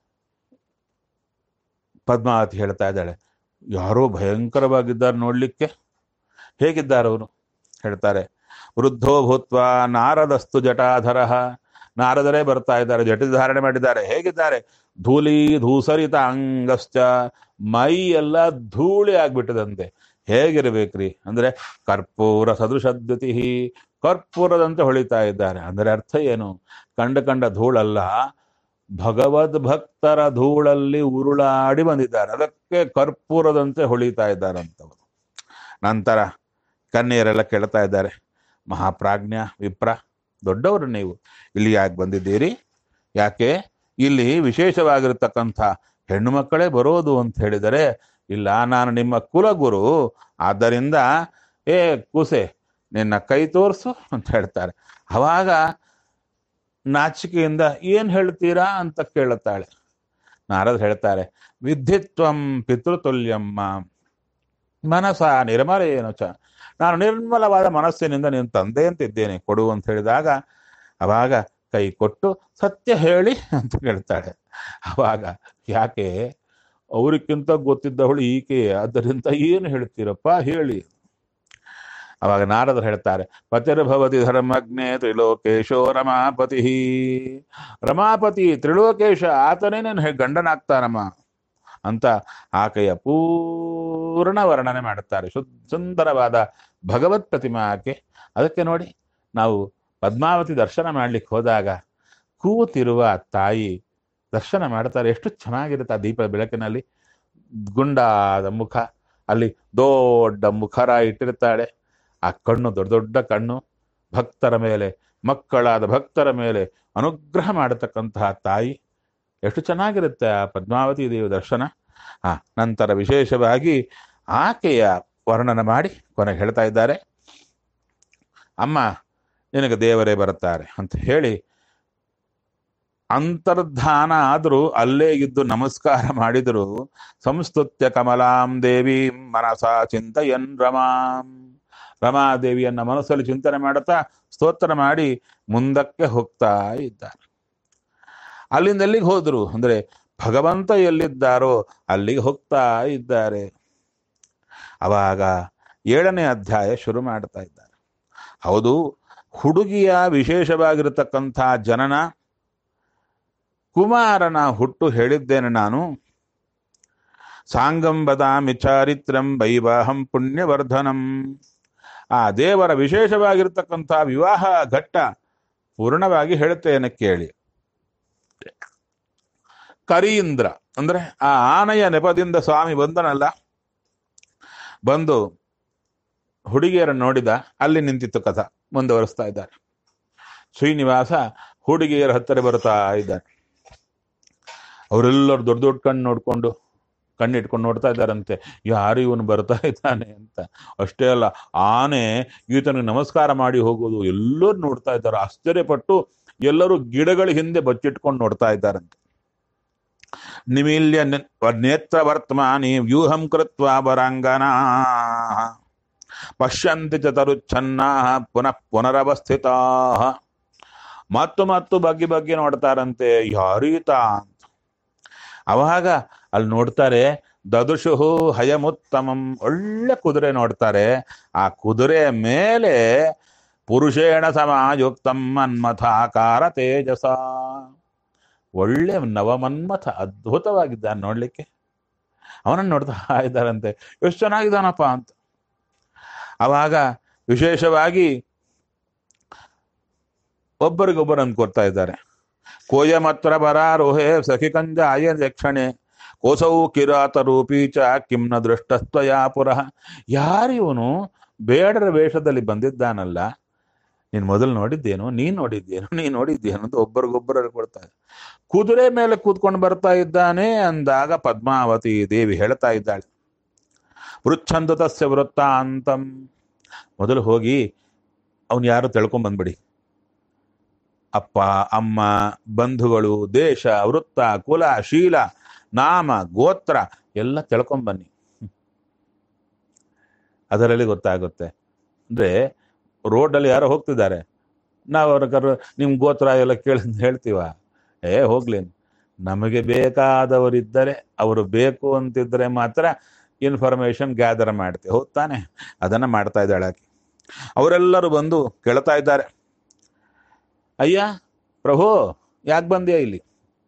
ಪದ್ಮಾವತಿ ಹೇಳ್ತಾ ಇದ್ದಾಳೆ, ಯಾರೋ ಭಯಂಕರವಾಗಿದ್ದಾರೆ ನೋಡ್ಲಿಕ್ಕೆ. ಹೇಗಿದ್ದಾರೆ ಅವರು? ಹೇಳ್ತಾರೆ, ವೃದ್ಧೋ ಭೂತ್ವ ನಾರದಸ್ತು ಜಟಾಧರ. ನಾರದರೇ ಬರ್ತಾ ಇದ್ದಾರೆ, ಜಟ ಧಾರಣೆ ಮಾಡಿದ್ದಾರೆ. ಹೇಗಿದ್ದಾರೆ? ಧೂಲಿ ಧೂಸರಿತ ಅಂಗಶ್ಚ, ಮೈ ಎಲ್ಲ ಧೂಳಿ ಆಗ್ಬಿಟ್ಟದಂತೆ. ಹೇಗಿರ್ಬೇಕ್ರಿ ಅಂದ್ರೆ ಕರ್ಪೂರ ಸದೃಶದ್ಯುತಿ, ಕರ್ಪೂರದಂತೆ ಹೊಳಿತಾ ಇದ್ದಾರೆ. ಅಂದರೆ ಅರ್ಥ ಏನು? ಕಂಡ ಕಂಡ ಧೂಳಲ್ಲ, ಭಗವದ್ ಭಕ್ತರ ಧೂಳಲ್ಲಿ ಉರುಳಾಡಿ ಬಂದಿದ್ದಾರೆ. ಅದಕ್ಕೆ ಕರ್ಪೂರದಂತೆ ಹೊಳಿತಾ ಇದ್ದಾರಂತವರು. ನಂತರ ಕನ್ಯೆಯರೆಲ್ಲ ಕೇಳ್ತಾ ಇದ್ದಾರೆ, ಮಹಾಪ್ರಾಜ್ಞ ವಿಪ್ರ, ದೊಡ್ಡವರು ನೀವು, ಇಲ್ಲಿ ಯಾಕೆ ಬಂದಿದ್ದೀರಿ? ಯಾಕೆ ಇಲ್ಲಿ ವಿಶೇಷವಾಗಿರತಕ್ಕಂಥ ಹೆಣ್ಣು ಮಕ್ಕಳೇ ಬರೋದು ಅಂತ ಹೇಳಿದರೆ, ಇಲ್ಲ ನಾನು ನಿಮ್ಮ ಕುಲಗುರು, ಆದ್ದರಿಂದ ಏ ಕೂಸೆ ನಿನ್ನ ಕೈ ತೋರಿಸು ಅಂತ ಹೇಳ್ತಾರೆ. ಅವಾಗ ನಾಚಿಕೆಯಿಂದ ಏನ್ ಹೇಳ್ತೀರಾ ಅಂತ ಕೇಳುತ್ತಾಳೆ. ನಾರದ್ ಹೇಳ್ತಾರೆ, ವಿದ್ಧಿತ್ವಂ ಪಿತೃತುಲ್ಯಮ್ಮ ಮನಸ ನಿರ್ಮಲೇನು ಚ, ನಾನು ನಿರ್ಮಲವಾದ ಮನಸ್ಸಿನಿಂದ ನೀನು ತಂದೆ ಅಂತಿದ್ದೇನೆ, ಕೊಡು ಅಂತ ಹೇಳಿದಾಗ ಅವಾಗ ಕೈ ಕೊಟ್ಟು ಸತ್ಯ ಹೇಳಿ ಅಂತ ಕೇಳ್ತಾಳೆ. ಅವಾಗ ಯಾಕೆ ಅವ್ರಿಗಿಂತ ಗೊತ್ತಿದ್ದವಳು ಈಕೆ, ಆದ್ದರಿಂದ ಏನು ಹೇಳ್ತೀರಪ್ಪ ಹೇಳಿ. ಅವಾಗ ನಾರದರು ಹೇಳ್ತಾರೆ, ಪತಿರ್ಭವತಿ ಧರ್ಮಜ್ಞೆ ತ್ರಿಲೋಕೇಶೋ ರಮಾಪತಿ. ರಮಾಪತಿ ತ್ರಿಲೋಕೇಶ, ಆತನೇ ನಾನು ಗಂಡನಾಗ್ತಾನಮ್ಮ ಅಂತ ಆಕೆಯ ಪೂರ್ಣ ವರ್ಣನೆ ಮಾಡುತ್ತಾರೆ. ಶುದ್ಧ ಸುಂದರವಾದ ಭಗವತ್ ಪ್ರತಿಮಾ ಆಕೆ. ಅದಕ್ಕೆ ನೋಡಿ, ನಾವು ಪದ್ಮಾವತಿ ದರ್ಶನ ಮಾಡ್ಲಿಕ್ಕೆ ಹೋದಾಗ ಕೂತಿರುವ ತಾಯಿ ದರ್ಶನ ಮಾಡ್ತಾರೆ. ಎಷ್ಟು ಚೆನ್ನಾಗಿರುತ್ತೆ ಆ ದೀಪ ಬೆಳಕಿನಲ್ಲಿ. ಗುಂಡಾದ ಮುಖ, ಅಲ್ಲಿ ದೊಡ್ಡ ಮುಖರ ಇಟ್ಟಿರ್ತಾಳೆ. ಆ ಕಣ್ಣು ದೊಡ್ಡ ದೊಡ್ಡ ಕಣ್ಣು, ಭಕ್ತರ ಮೇಲೆ, ಮಕ್ಕಳಾದ ಭಕ್ತರ ಮೇಲೆ ಅನುಗ್ರಹ ಮಾಡತಕ್ಕಂತಹ ತಾಯಿ. ಎಷ್ಟು ಚೆನ್ನಾಗಿರುತ್ತೆ ಆ ಪದ್ಮಾವತಿ ದೇವಿ ದರ್ಶನ. ಆ ನಂತರ ವಿಶೇಷವಾಗಿ ಆಕೆಯ ವರ್ಣನ ಮಾಡಿ ಕೊನೆಗೆ ಹೇಳ್ತಾ ಇದ್ದಾರೆ, ಅಮ್ಮ ನಿನಗೆ ದೇವರೇ ಬರುತ್ತಾರೆ ಅಂತ ಹೇಳಿ ಅಂತರ್ಧಾನ ಆದರೂ ಅಲ್ಲೇ ಇದ್ದು ನಮಸ್ಕಾರ ಮಾಡಿದರು. ಸಂಸ್ತುತ್ಯ ಕಮಲಾಂ ದೇವೀಂ ಮನಸಾ ಚಿಂತಯನ್ ರಮಾಂ. ರಮಾದೇವಿಯನ್ನ ಮನಸ್ಸಲ್ಲಿ ಚಿಂತನೆ ಮಾಡುತ್ತಾ ಸ್ತೋತ್ರ ಮಾಡಿ ಮುಂದಕ್ಕೆ ಹೋಗ್ತಾ ಇದ್ದಾರೆ. ಅಲ್ಲಿಂದ ಎಲ್ಲಿಗೆ ಹೋದ್ರು ಅಂದ್ರೆ ಭಗವಂತ ಎಲ್ಲಿದ್ದಾರೋ ಅಲ್ಲಿಗೆ ಹೋಗ್ತಾ ಇದ್ದಾರೆ. ಅವಾಗ ಏಳನೇ ಅಧ್ಯಾಯ ಶುರು ಮಾಡ್ತಾ ಇದ್ದಾರೆ. ಹೌದು, ಹುಡುಗಿಯ ವಿಶೇಷವಾಗಿರತಕ್ಕಂಥ ಜನನ, ಕುಮಾರನ ಹುಟ್ಟು ಹೇಳಿದ್ದೇನೆ ನಾನು. ಸಾಂಗಂ ಬದಾಮಿ ಚಾರಿತ್ರಂ ವೈವಾಹಂ ಪುಣ್ಯವರ್ಧನಂ. ಆ ದೇವರ ವಿಶೇಷವಾಗಿರ್ತಕ್ಕಂಥ ವಿವಾಹ ಘಟ್ಟ ಪೂರ್ಣವಾಗಿ ಹೇಳುತ್ತೇನೆ ಕೇಳಿ. ಕರೀಂದ್ರ ಅಂದ್ರೆ ಆ ಆನೆಯ ನೆಪದಿಂದ ಸ್ವಾಮಿ ಬಂದನಲ್ಲ, ಬಂದು ಹುಡುಗಿಯರನ್ನು ನೋಡಿದ. ಅಲ್ಲಿ ನಿಂತಿತ್ತು ಕಥಾ. ಮುಂದುವರಿಸ್ತಾ ಇದ್ದಾರೆ. ಶ್ರೀನಿವಾಸ ಹುಡುಗಿಯರ ಹತ್ತಿರ ಬರ್ತಾ ಇದ್ದಾನೆ. ಅವರೆಲ್ಲರೂ ದೊಡ್ಡ ದೊಡ್ಡ ಕಣ್ಣು ನೋಡ್ಕೊಂಡು ಕಣ್ಣಿಟ್ಕೊಂಡು ನೋಡ್ತಾ ಇದ್ದಾರಂತೆ, ಯಾರು ಇವನು ಬರ್ತಾ ಇದ್ದಾನೆ ಅಂತ. ಅಷ್ಟೇ ಅಲ್ಲ, ಆನೆ ಈತನಿಗೆ ನಮಸ್ಕಾರ ಮಾಡಿ ಹೋಗೋದು ಎಲ್ಲರೂ ನೋಡ್ತಾ ಇದ್ದಾರೆ. ಆಶ್ಚರ್ಯಪಟ್ಟು ಎಲ್ಲರೂ ಗಿಡಗಳ ಹಿಂದೆ ಬಚ್ಚಿಟ್ಕೊಂಡು ನೋಡ್ತಾ ಇದ್ದಾರಂತೆ. ನಿಮೀಲ್ಯ ನೇತ್ರ ವರ್ತಮಾನಿ ವ್ಯೂಹಂ ಕೃತ್ವ ವರಾಂಗನಾ ಪಶ್ಯಂತಿ ಚತರುಚ್ಛನ್ನಾ ಪುನಃ ಪುನರವಸ್ಥಿತಾ. ಮತ್ತು ಮತ್ತು ಬಗ್ಗಿ ಬಗ್ಗಿ ನೋಡ್ತಾರಂತೆ, ಯಾರೀತ ಅಂತ. ಅವಾಗ ಅಲ್ಲಿ ನೋಡ್ತಾರೆ, ದದುಷುಹು ಹಯಮುತ್ತಮಂ, ಒಳ್ಳೆ ಕುದುರೆ ನೋಡ್ತಾರೆ. ಆ ಕುದುರೆಯ ಮೇಲೆ ಪುರುಷೇಣ ಸಮಾಯುಕ್ತಂ ಮನ್ಮಥಾಕಾರ ತೇಜಸ, ಒಳ್ಳೆ ನವಮನ್ಮಥ, ಅದ್ಭುತವಾಗಿದ್ದಾನೆ ನೋಡ್ಲಿಕ್ಕೆ. ಅವನನ್ನು ನೋಡ್ತಾ ಇದ್ದಾರಂತೆ, ಎಷ್ಟು ಚೆನ್ನಾಗಿದ್ದಾನಪ್ಪ ಅಂತ. ಅವಾಗ ವಿಶೇಷವಾಗಿ ಒಬ್ಬರಿಗೊಬ್ಬರು ಅಂದ್ಕೊಡ್ತಾ ಇದ್ದಾರೆ. ಕೋಯಮತ್ರ ಬರಾರೋಹೆ ಸಖಿ ಕಂಜ ಆಯ ಯಕ್ಷಣೆ ಕೋಸೌ ಕಿರಾತ ರೂಪೀಚ ಕಿಮ್ನ ದೃಷ್ಟಸ್ತ್ವಯಾ ಪುರಃ. ಯಾರಿವನು ಬೇಡರ ವೇಷದಲ್ಲಿ ಬಂದಿದ್ದಾನಲ್ಲ, ನೀನು ಮೊದಲು ನೋಡಿದ್ದೇನು, ನೀನು ನೋಡಿದ್ದೇನು, ನೀನು ನೋಡಿದ್ದೇನು ಅಂತ ಒಬ್ಬರಿಗೊಬ್ಬರು ಕೊಡ್ತಾ ಇದ್ದಾರೆ. ಕುದುರೆ ಮೇಲೆ ಕೂತ್ಕೊಂಡು ಬರ್ತಾ ಇದ್ದಾನೆ ಅಂದಾಗ ಪದ್ಮಾವತಿ ದೇವಿ ಹೇಳ್ತಾ ಇದ್ದಾಳೆ, ಪೃಚ್ಛಂದು ತಸ್ಯ ವೃತ್ತ ಅಂತಂ. ಮೊದಲು ಹೋಗಿ ಅವನು ಯಾರು ತಿಳ್ಕೊಂಬಂದ್ಬಿಡಿ. ಅಪ್ಪ, ಅಮ್ಮ, ಬಂಧುಗಳು, ದೇಶ, ವೃತ್ತ, ಕುಲ, ಶೀಲ, ನಾಮ, ಗೋತ್ರ ಎಲ್ಲ ತಿಳ್ಕೊಂಬನ್ನಿ. ಅದರಲ್ಲಿ ಗೊತ್ತಾಗುತ್ತೆ. ಅಂದ್ರೆ ರೋಡಲ್ಲಿ ಯಾರೋ ಹೋಗ್ತಿದ್ದಾರೆ, ನಾವು ಅವ್ರ ಕರ್ ನಿಮ್ ಗೋತ್ರ ಎಲ್ಲ ಕೇಳಿ ಹೇಳ್ತೀವ? ಏ ಹೋಗ್ಲಿ, ನಮಗೆ ಬೇಕಾದವರಿದ್ದರೆ, ಅವರು ಬೇಕು ಅಂತಿದ್ರೆ ಮಾತ್ರ ಇನ್ಫಾರ್ಮೇಶನ್ ಗ್ಯಾದರ್ ಮಾಡ್ತೇವೆ. ಹೌದ್ ತಾನೆ? ಅದನ್ನ ಮಾಡ್ತಾ ಇದ್ದಾಳೆ ಆಕೆ. ಅವರೆಲ್ಲರೂ ಬಂದು ಕೇಳ್ತಾ ಇದ್ದಾರೆ, ಅಯ್ಯ ಪ್ರಭು ಯಾಕೆ ಬಂದ್ಯಾ ಇಲ್ಲಿ?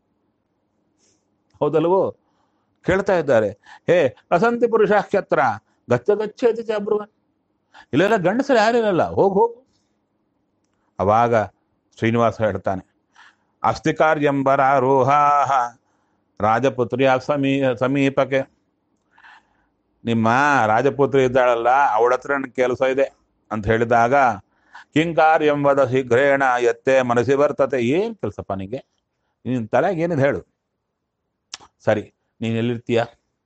ಹೌದಲ್ವೋ? ಕೇಳ್ತಾ ಇದ್ದಾರೆ. ಹೇ ವಸಂತಿ ಪುರುಷಾಖ್ಯತ್ರ ಗಚ್ಚ ಗಚ್ಚೇತಿ ಚಾಬ್ರುವನ್, ಇಲ್ಲೆಲ್ಲ ಗಂಡಸರು ಯಾರಿರಲ್ಲ, ಹೋಗ್ ಹೋಗು. ಅವಾಗ ಶ್ರೀನಿವಾಸ ಹೇಳ್ತಾನೆ, ಅಸ್ತಿ ಕಾರ್ಯಂಬರ ರೋಹಾ ರಾಜಪುತ್ರಿಯ ಸಮೀ ಸಮೀಪಕ್ಕೆ. ನಿಮ್ಮ ರಾಜಪುತ್ರಿ ಇದ್ದಾಳಲ್ಲ, ಅವಳ ಹತ್ರ ನನ್ನ ಕೆಲಸ ಇದೆ ಅಂತ ಹೇಳಿದಾಗ, ಕಿಂಕಾರ್ಯಂಬದ ಶೀಘ್ರೇಣ ಎತ್ತೆ ಮನಸ್ಸಿ ಬರ್ತತೆ. ಏನ್ ಕೆಲಸಪ್ಪ ನಿಗೆ, ನಿನ್ನ ತಲೆಗೆ ಏನಿದೆ ಹೇಳು. ಸರಿ, ನೀನು ಎಲ್ಲಿರ್ತೀಯ?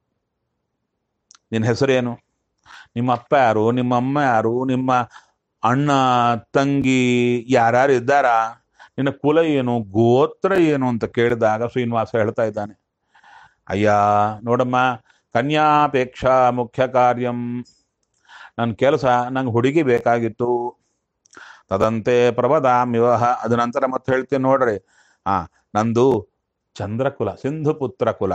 ನಿನ್ನ ಹೆಸರೇನು? ನಿಮ್ಮ ಅಪ್ಪ ಯಾರು? ನಿಮ್ಮ ಅಮ್ಮ ಯಾರು? ನಿಮ್ಮ ಅಣ್ಣ ತಂಗಿ ಯಾರ್ಯಾರು ಇದ್ದಾರಾ? ನಿನ್ನ ಕುಲ ಏನು, ಗೋತ್ರ ಏನು ಅಂತ ಕೇಳಿದಾಗ ಶ್ರೀನಿವಾಸ ಹೇಳ್ತಾ ಇದ್ದಾನೆ, ಅಯ್ಯ ನೋಡಮ್ಮ, ಕನ್ಯಾಪೇಕ್ಷಾ ಮುಖ್ಯ ಕಾರ್ಯಂ. ನನ್ನ ಕೆಲಸ, ನಂಗೆ ಹುಡುಗಿ ಬೇಕಾಗಿತ್ತು. ತದಂತೆ ಪ್ರವದಾಮ್ ವಿವಾಹ, ಅದ ನಂತರ ಮತ್ತೆ ಹೇಳ್ತೀನಿ ನೋಡ್ರಿ. ಆ ನಂದು ಚಂದ್ರಕುಲ, ಸಿಂಧುಪುತ್ರ ಕುಲ.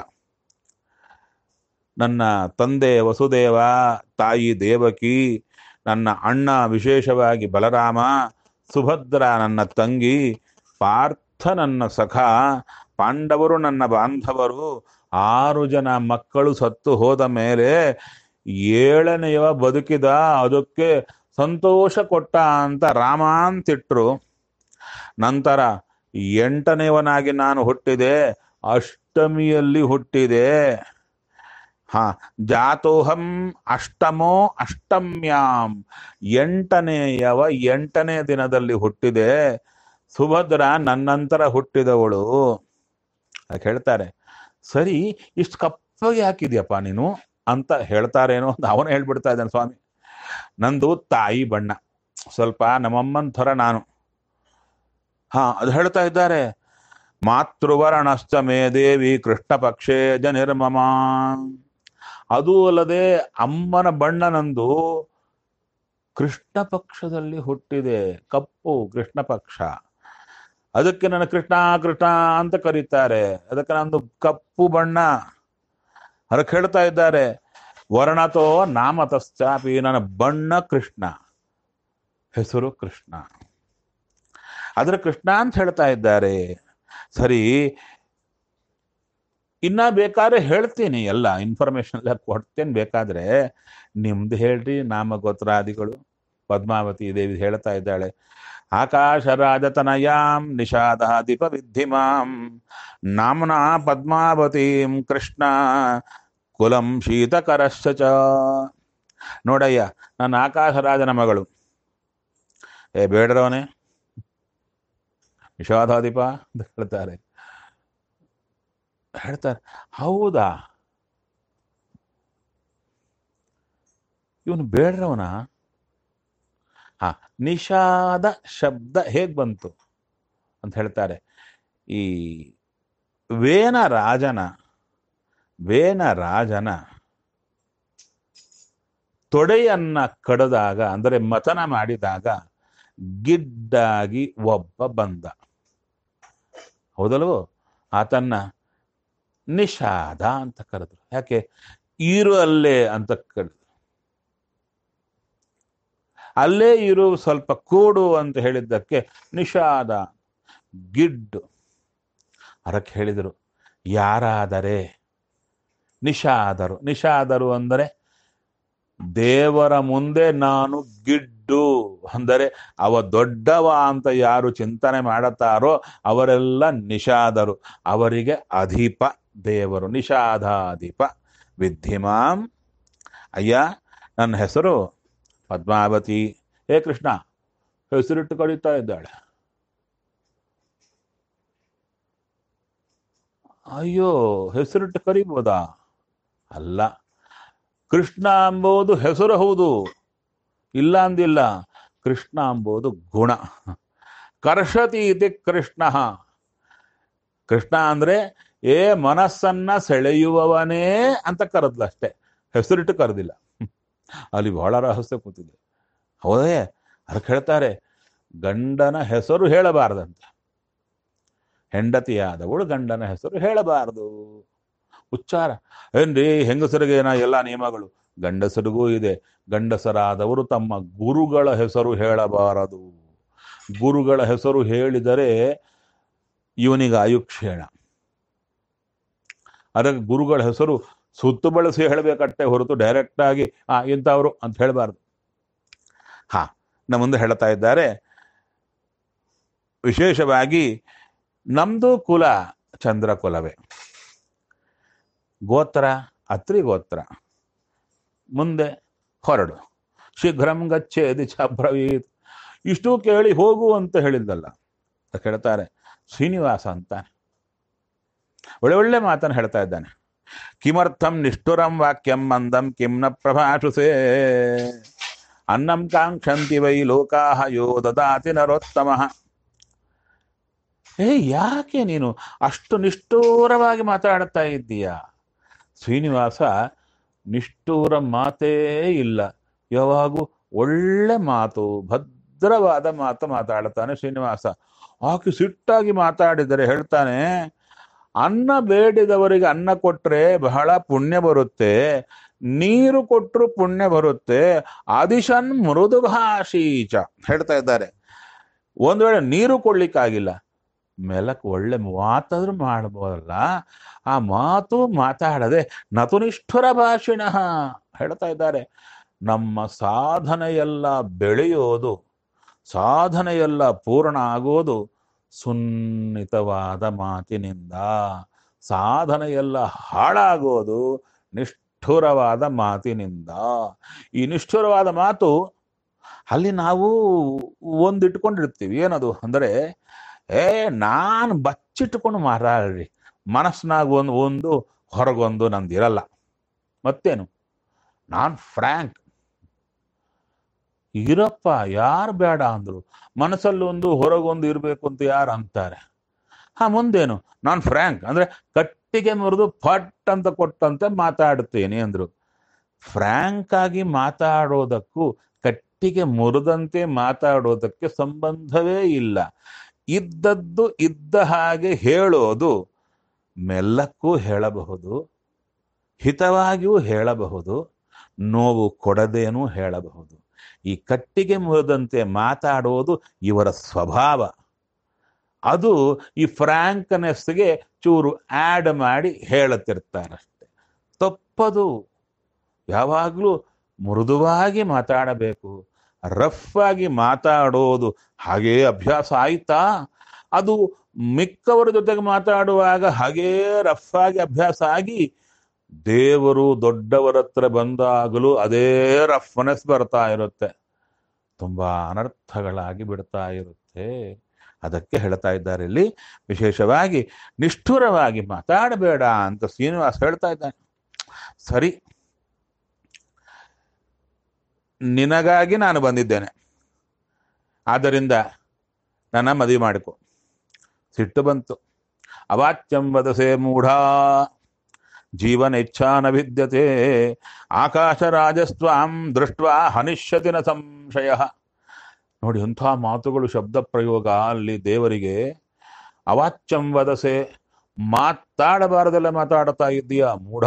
ನನ್ನ ತಂದೆ ವಸುದೇವ, ತಾಯಿ ದೇವಕಿ, ನನ್ನ ಅಣ್ಣ ವಿಶೇಷವಾಗಿ ಬಲರಾಮ, ಸುಭದ್ರ ನನ್ನ ತಂಗಿ, ಪಾರ್ಥ ನನ್ನ ಸಖ, ಪಾಂಡವರು ನನ್ನ ಬಾಂಧವರು. ಆರು ಜನ ಮಕ್ಕಳು ಸತ್ತು ಹೋದ ಮೇಲೆ ಏಳನೆಯವ ಬದುಕಿದ, ಅದಕ್ಕೆ ಸಂತೋಷ ಕೊಟ್ಟ ಅಂತ ರಾಮ ಅಂತಿಟ್ರು. ನಂತರ ಎಂಟನೆಯವನಾಗಿ ನಾನು ಹುಟ್ಟಿದೆ, ಅಷ್ಟಮಿಯಲ್ಲಿ ಹುಟ್ಟಿದೆ. ಹಾ, ಜಾತೋಹಂ ಅಷ್ಟಮೋ ಅಷ್ಟಮ್ಯಾಂ, ಎಂಟನೆಯವ ಎಂಟನೇ ದಿನದಲ್ಲಿ ಹುಟ್ಟಿದೆ. ಸುಭದ್ರ ನನ್ನಂತರ ಹುಟ್ಟಿದವಳು. ಅದಕ್ಕೆ ಹೇಳ್ತಾರೆ, ಸರಿ ಇಷ್ಟು ಕಪ್ಪಗೆ ಹಾಕಿದ್ಯಪ್ಪ ನೀನು ಅಂತ ಹೇಳ್ತಾರೇನೋ ಅಂತ ಅವನು ಹೇಳ್ಬಿಡ್ತಾ ಇದ್ದಾನೆ ಸ್ವಾಮಿ. ನಂದು ತಾಯಿ ಬಣ್ಣ ಸ್ವಲ್ಪ ನಮ್ಮಮ್ಮನ ಥರ ನಾನು. ಹಾ, ಅದು ಹೇಳ್ತಾ ಇದ್ದಾರೆ, ಮಾತೃವರ್ಣಶ್ಚ ಮೇ ದೇವಿ ಕೃಷ್ಣ ಪಕ್ಷೇ ಜನಿರ್ಮಮ. ಅದು ಅಲ್ಲದೆ ಅಮ್ಮನ ಬಣ್ಣ ನಂದು ಕೃಷ್ಣ ಪಕ್ಷದಲ್ಲಿ ಹುಟ್ಟಿದೆ, ಕಪ್ಪು ಕೃಷ್ಣ ಪಕ್ಷ. ಅದಕ್ಕೆ ನನ್ನ ಕೃಷ್ಣ ಕೃಷ್ಣ ಅಂತ ಕರೀತಾರೆ. ಅದಕ್ಕೆ ನಂದು ಕಪ್ಪು ಬಣ್ಣ. ಅದಕ್ಕೆ ಹೇಳ್ತಾ ಇದ್ದಾರೆ, ವರ್ಣತೋ ನಾಮತಶ್ಚಾಪಿ, ನನ್ನ ಬಣ್ಣ ಕೃಷ್ಣ, ಹೆಸರು ಕೃಷ್ಣ. ಅದ್ರ ಕೃಷ್ಣ ಅಂತ ಹೇಳ್ತಾ ಇದ್ದಾರೆ. ಸರಿ, ಇನ್ನ ಬೇಕಾದ್ರೆ ಹೇಳ್ತೀನಿ, ಎಲ್ಲ ಇನ್ಫಾರ್ಮೇಶನ್ ಎಲ್ಲ ಕೊಡ್ತೇನೆ ಬೇಕಾದ್ರೆ. ನಿಮ್ದು ಹೇಳ್ರಿ ನಾಮ ಗೋತ್ರಾದಿಗಳು. ಪದ್ಮಾವತಿ ದೇವಿ ಹೇಳ್ತಾ ಇದ್ದಾಳೆ, ಆಕಾಶ ರಾಜತನಯಾಂ ನಿಷಾದ ದೀಪ ವಿದ್ಧಿಮಾಂ ನಾಮ್ನಾ ಪದ್ಮಾವತೀಂ ಕೃಷ್ಣ ಕುಲಂ ಶೀತಕರಶ್ಚ. ನೋಡಯ್ಯ, ನನ್ನ ಆಕಾಶರಾಜನ ಮಗಳು. ಏ ಬೇಡರವನೇ, ನಿಷಾದಾದೀಪ ಅಂತ ಹೇಳ್ತಾರೆ. ಹೇಳ್ತಾರೆ, ಹೌದಾ? ಇವನು ಬೇಡ್ರವನ. ಹಾ, ನಿಷಾದ ಶಬ್ದ ಹೇಗ್ ಬಂತು ಅಂತ ಹೇಳ್ತಾರೆ. ಈ ವೇನ ರಾಜನ ವೇನ ರಾಜನ ತೊಡೆಯನ್ನ ಕಡದಾಗ, ಅಂದರೆ ಮತನ ಮಾಡಿದಾಗ ಗಿಡ್ಡಾಗಿ ಒಬ್ಬ ಬಂದ, ಹೌದಲ್ವೋ? ಆತನ್ನ ನಿಷಾದ ಅಂತ ಕರೆದ್ರು. ಯಾಕೆ? ಇರು ಅಲ್ಲೇ ಅಂತ ಕರೆದ್ರು. ಅಲ್ಲೇ ಇರು, ಸ್ವಲ್ಪ ಕೂಡು ಅಂತ ಹೇಳಿದ್ದಕ್ಕೆ ನಿಷಾದ, ಗಿಡ್ಡು. ಅದಕ್ಕೆ ಹೇಳಿದರು ಯಾರಾದರೆ ನಿಷಾದರು. ನಿಷಾದರು ಅಂದರೆ ದೇವರ ಮುಂದೆ ನಾನು ಗಿಡ್ಡು, ಅಂದರೆ ಅವ ದೊಡ್ಡವ ಅಂತ ಯಾರು ಚಿಂತನೆ ಮಾಡುತ್ತಾರೋ ಅವರೆಲ್ಲ ನಿಷಾದರು. ಅವರಿಗೆ ಅಧಿಪ ದೇವರು, ನಿಷಾದಾಧಿಪ. ವಿದ್ಧಿಮಾಂ, ಅಯ್ಯ ನನ್ನ ಹೆಸರು ಪದ್ಮಾವತಿ. ಹೇ ಕೃಷ್ಣ, ಹೆಸರಿಟ್ಟು ಕರೀತಾ ಇದ್ದಾಳೆ. ಅಯ್ಯೋ, ಹೆಸರಿಟ್ಟು ಕರಿಬೋದಾ? ಅಲ್ಲ, ಕೃಷ್ಣ ಅಂಬೋದು ಹೆಸರು ಹೌದು, ಇಲ್ಲ ಅಂದಿಲ್ಲ. ಕೃಷ್ಣ ಅಂಬೋದು ಗುಣ. ಕರ್ಷತಿ ಇತಿ ಕೃಷ್ಣ. ಕೃಷ್ಣ ಅಂದ್ರೆ ಏ ಮನಸ್ಸನ್ನ ಸೆಳೆಯುವವನೇ ಅಂತ ಕರೆದ್ಲಷ್ಟೇ, ಹೆಸರಿಟ್ಟು ಕರೆದಿಲ್ಲ. ಅಲ್ಲಿ ಬಹಳ ರಹಸ್ಯ ಕೂತಿದೆ. ಹೌದೇ? ಅದಕ್ಕೆ ಹೇಳ್ತಾರೆ ಗಂಡನ ಹೆಸರು ಹೇಳಬಾರದಂತೆ. ಹೆಂಡತಿಯಾದವಳು ಗಂಡನ ಹೆಸರು ಹೇಳಬಾರದು. ಉಚ್ಚಾರ ಏನ್ರಿ, ಹೆಂಗಸರಿಗೆ ಏನ ಎಲ್ಲ ನಿಯಮಗಳು, ಗಂಡಸರಿಗೂ ಇದೆ. ಗಂಡಸರಾದವರು ತಮ್ಮ ಗುರುಗಳ ಹೆಸರು ಹೇಳಬಾರದು. ಗುರುಗಳ ಹೆಸರು ಹೇಳಿದರೆ ಇವನಿಗೆ ಆಯುಕ್ಷೇಣ. ಅದಕ್ಕೆ ಗುರುಗಳ ಹೆಸರು ಸುತ್ತು ಬಳಸಿ ಹೇಳಬೇಕಟ್ಟೆ ಹೊರತು ಡೈರೆಕ್ಟ್ ಆಗಿ ಆ ಇಂಥವ್ರು ಅಂತ ಹೇಳಬಾರ್ದು. ಹಾ, ನಮ್ಮ ಮುಂದೆ ಹೇಳ್ತಾ ಇದ್ದಾರೆ, ವಿಶೇಷವಾಗಿ ನಮ್ದು ಕುಲ ಚಂದ್ರ ಕುಲವೇ. ಗೋತ್ರ ಅತ್ರಿ ಗೋತ್ರ. ಮುಂದೆ ಹೊರಡು, ಶೀಘ್ರಂ ಗಚ್ಚೇದಿ ಚಾಬ್ರವೀತ್. ಇಷ್ಟು ಕೇಳಿ ಹೋಗು ಅಂತ ಹೇಳಿದ್ದಲ್ಲ, ಹೇಳ್ತಾರೆ ಶ್ರೀನಿವಾಸ ಅಂತಾನೆ. ಒಳ್ಳೆ ಒಳ್ಳೆ ಮಾತನ್ನು ಹೇಳ್ತಾ ಇದ್ದಾನೆ. ಕಿಮರ್ಥಂ ನಿಷ್ಠುರಂ ವಾಕ್ಯಂ ಮಂದಂ ಕಿಮ್ನ ಪ್ರಭಾಷುಸೇ ಅನ್ನಂ ಕಾಂಕ್ಷಂತಿ ವೈ ಲೋಕಾಹ ಯೋ ದದಾತಿ ನರೋತ್ತಮಃ. ಏ, ಯಾಕೆ ನೀನು ಅಷ್ಟು ನಿಷ್ಠೂರವಾಗಿ ಮಾತಾಡ್ತಾ ಇದ್ದೀಯಾ? ಶ್ರೀನಿವಾಸ ನಿಷ್ಠೂರ ಮಾತೇ ಇಲ್ಲ, ಯಾವಾಗೂ ಒಳ್ಳೆ ಮಾತು, ಭದ್ರವಾದ ಮಾತು ಮಾತಾಡ್ತಾನೆ ಶ್ರೀನಿವಾಸ. ಆಕೆ ಸಿಟ್ಟಾಗಿ ಮಾತಾಡಿದರೆ ಹೇಳ್ತಾನೆ, ಅನ್ನ ಬೇಡಿದವರಿಗೆ ಅನ್ನ ಕೊಟ್ರೆ ಬಹಳ ಪುಣ್ಯ ಬರುತ್ತೆ, ನೀರು ಕೊಟ್ಟರು ಪುಣ್ಯ ಬರುತ್ತೆ. ಆದಿಶನ್ ಮೃದು ಭಾಷೀಚ ಹೇಳ್ತಾ ಇದ್ದಾರೆ. ಒಂದ್ ವೇಳೆ ನೀರು ಕೊಡ್ಲಿಕ್ಕಾಗಿಲ್ಲ, ಮೆಲಕ್ ಒಳ್ಳೆ ಮಾತಾದ್ರೂ ಮಾಡ್ಬೋದಲ್ಲ, ಆ ಮಾತು ಮಾತಾಡದೆ ನತು ನಿಷ್ಠುರ ಭಾಷಿಣ ಹೇಳ್ತಾ ಇದ್ದಾರೆ. ನಮ್ಮ ಸಾಧನೆಯೆಲ್ಲ ಬೆಳೆಯೋದು, ಸಾಧನೆಯೆಲ್ಲ ಪೂರ್ಣ ಆಗೋದು ಸುನ್ನಿತವಾದ ಮಾತಿನಿಂದ. ಸಾಧನೆಯೆಲ್ಲ ಹಾಳಾಗೋದು ನಿಷ್ಠುರವಾದ ಮಾತಿನಿಂದ. ಈ ನಿಷ್ಠುರವಾದ ಮಾತು ಅಲ್ಲಿ ನಾವು ಒಂದಿಟ್ಕೊಂಡಿರ್ತೀವಿ. ಏನದು ಅಂದರೆ, ಏ ನಾನು ಬಚ್ಚಿಟ್ಕೊಂಡು ಮಾತಾಡ್ರಿ, ಮನಸ್ಸಿನಾಗ ಒಂದು ಒಂದು ಹೊರಗೊಂದು ನಂದಿರಲ್ಲ. ಮತ್ತೇನು, ನಾನು ಫ್ರ್ಯಾಂಕ್ ಇರಪ್ಪ, ಯಾರು ಬೇಡ ಅಂದ್ರು, ಮನಸ್ಸಲ್ಲೊಂದು ಹೊರಗೊಂದು ಇರಬೇಕು ಅಂತ ಯಾರು ಅಂತಾರೆ. ಹಾ, ಮುಂದೇನು, ನಾನು ಫ್ರ್ಯಾಂಕ್ ಅಂದ್ರೆ ಕಟ್ಟಿಗೆ ಮುರಿದು ಫಟ್ ಅಂತ ಕೊಟ್ಟಂತೆ ಮಾತಾಡುತ್ತೇನೆ ಅಂದ್ರು. ಫ್ರ್ಯಾಂಕ್ ಆಗಿ ಮಾತಾಡೋದಕ್ಕೂ ಕಟ್ಟಿಗೆ ಮುರಿದಂತೆ ಮಾತಾಡೋದಕ್ಕೆ ಸಂಬಂಧವೇ ಇಲ್ಲ. ಇದ್ದದ್ದು ಇದ್ದ ಹಾಗೆ ಹೇಳೋದು ಮೆಲ್ಲಕ್ಕೂ ಹೇಳಬಹುದು, ಹಿತವಾಗಿಯೂ ಹೇಳಬಹುದು, ನೋವು ಕೊಡದೇನೂ ಹೇಳಬಹುದು. ಈ ಕಟ್ಟಿಗೆ ಮುರಿದಂತೆ ಮಾತಾಡೋದು ಇವರ ಸ್ವಭಾವ. ಅದು ಈ ಫ್ರ್ಯಾಂಕ್ನೆಸ್ಗೆ ಚೂರು ಆ್ಯಡ್ ಮಾಡಿ ಹೇಳುತ್ತಿರ್ತಾರಷ್ಟೆ. ತಪ್ಪದು. ಯಾವಾಗಲೂ ಮೃದುವಾಗಿ ಮಾತಾಡಬೇಕು. ರಫ್ ಆಗಿ ಮಾತಾಡೋದು ಹಾಗೇ ಅಭ್ಯಾಸ ಆಯ್ತಾ, ಅದು ಮಿಕ್ಕವರ ಜೊತೆಗೆ ಮಾತಾಡುವಾಗ ಹಾಗೇ ರಫ್ ಆಗಿ ಅಭ್ಯಾಸ ಆಗಿ ದೇವರು ದೊಡ್ಡವರ ಹತ್ರ ಬಂದಾಗಲೂ ಅದೇ ರಫ್ನೆಸ್ ಬರ್ತಾ ಇರುತ್ತೆ, ತುಂಬಾ ಅನರ್ಥಗಳಾಗಿ ಬಿಡ್ತಾ ಇರುತ್ತೆ. ಅದಕ್ಕೆ ಹೇಳ್ತಾ ಇದ್ದಾರೆ ಇಲ್ಲಿ ವಿಶೇಷವಾಗಿ ನಿಷ್ಠುರವಾಗಿ ಮಾತಾಡಬೇಡ ಅಂತ ಶ್ರೀನಿವಾಸ ಹೇಳ್ತಾ ಇದ್ದಾನೆ. ಸರಿ, ನಿನಗಾಗಿ ನಾನು ಬಂದಿದ್ದೇನೆ, ಆದ್ದರಿಂದ ನನ್ನ ಮದುವೆ ಮಾಡಿಕೊ. ಸಿಟ್ಟು ಬಂತು. ಅವಾಚ್ಯಂ ವದಸೆ ಮೂಢ ಜೀವನ ಇಚ್ಛಾ ನ ವಿದ್ಯತೆ ಆಕಾಶ ರಾಜಸ್ವಾಂ ದೃಷ್ಟ ಹನಿಷ್ಯತಿ ನ ಸಂಶಯ. ನೋಡಿ ಅಂಥ ಮಾತುಗಳು, ಶಬ್ದ ಪ್ರಯೋಗ ಅಲ್ಲಿ ದೇವರಿಗೆ. ಅವಾಚ್ಯಂ ವದಸೆ, ಮಾತಾಡಬಾರದೆಲ್ಲ ಮಾತಾಡ್ತಾ ಇದ್ದೀಯ ಮೂಢ.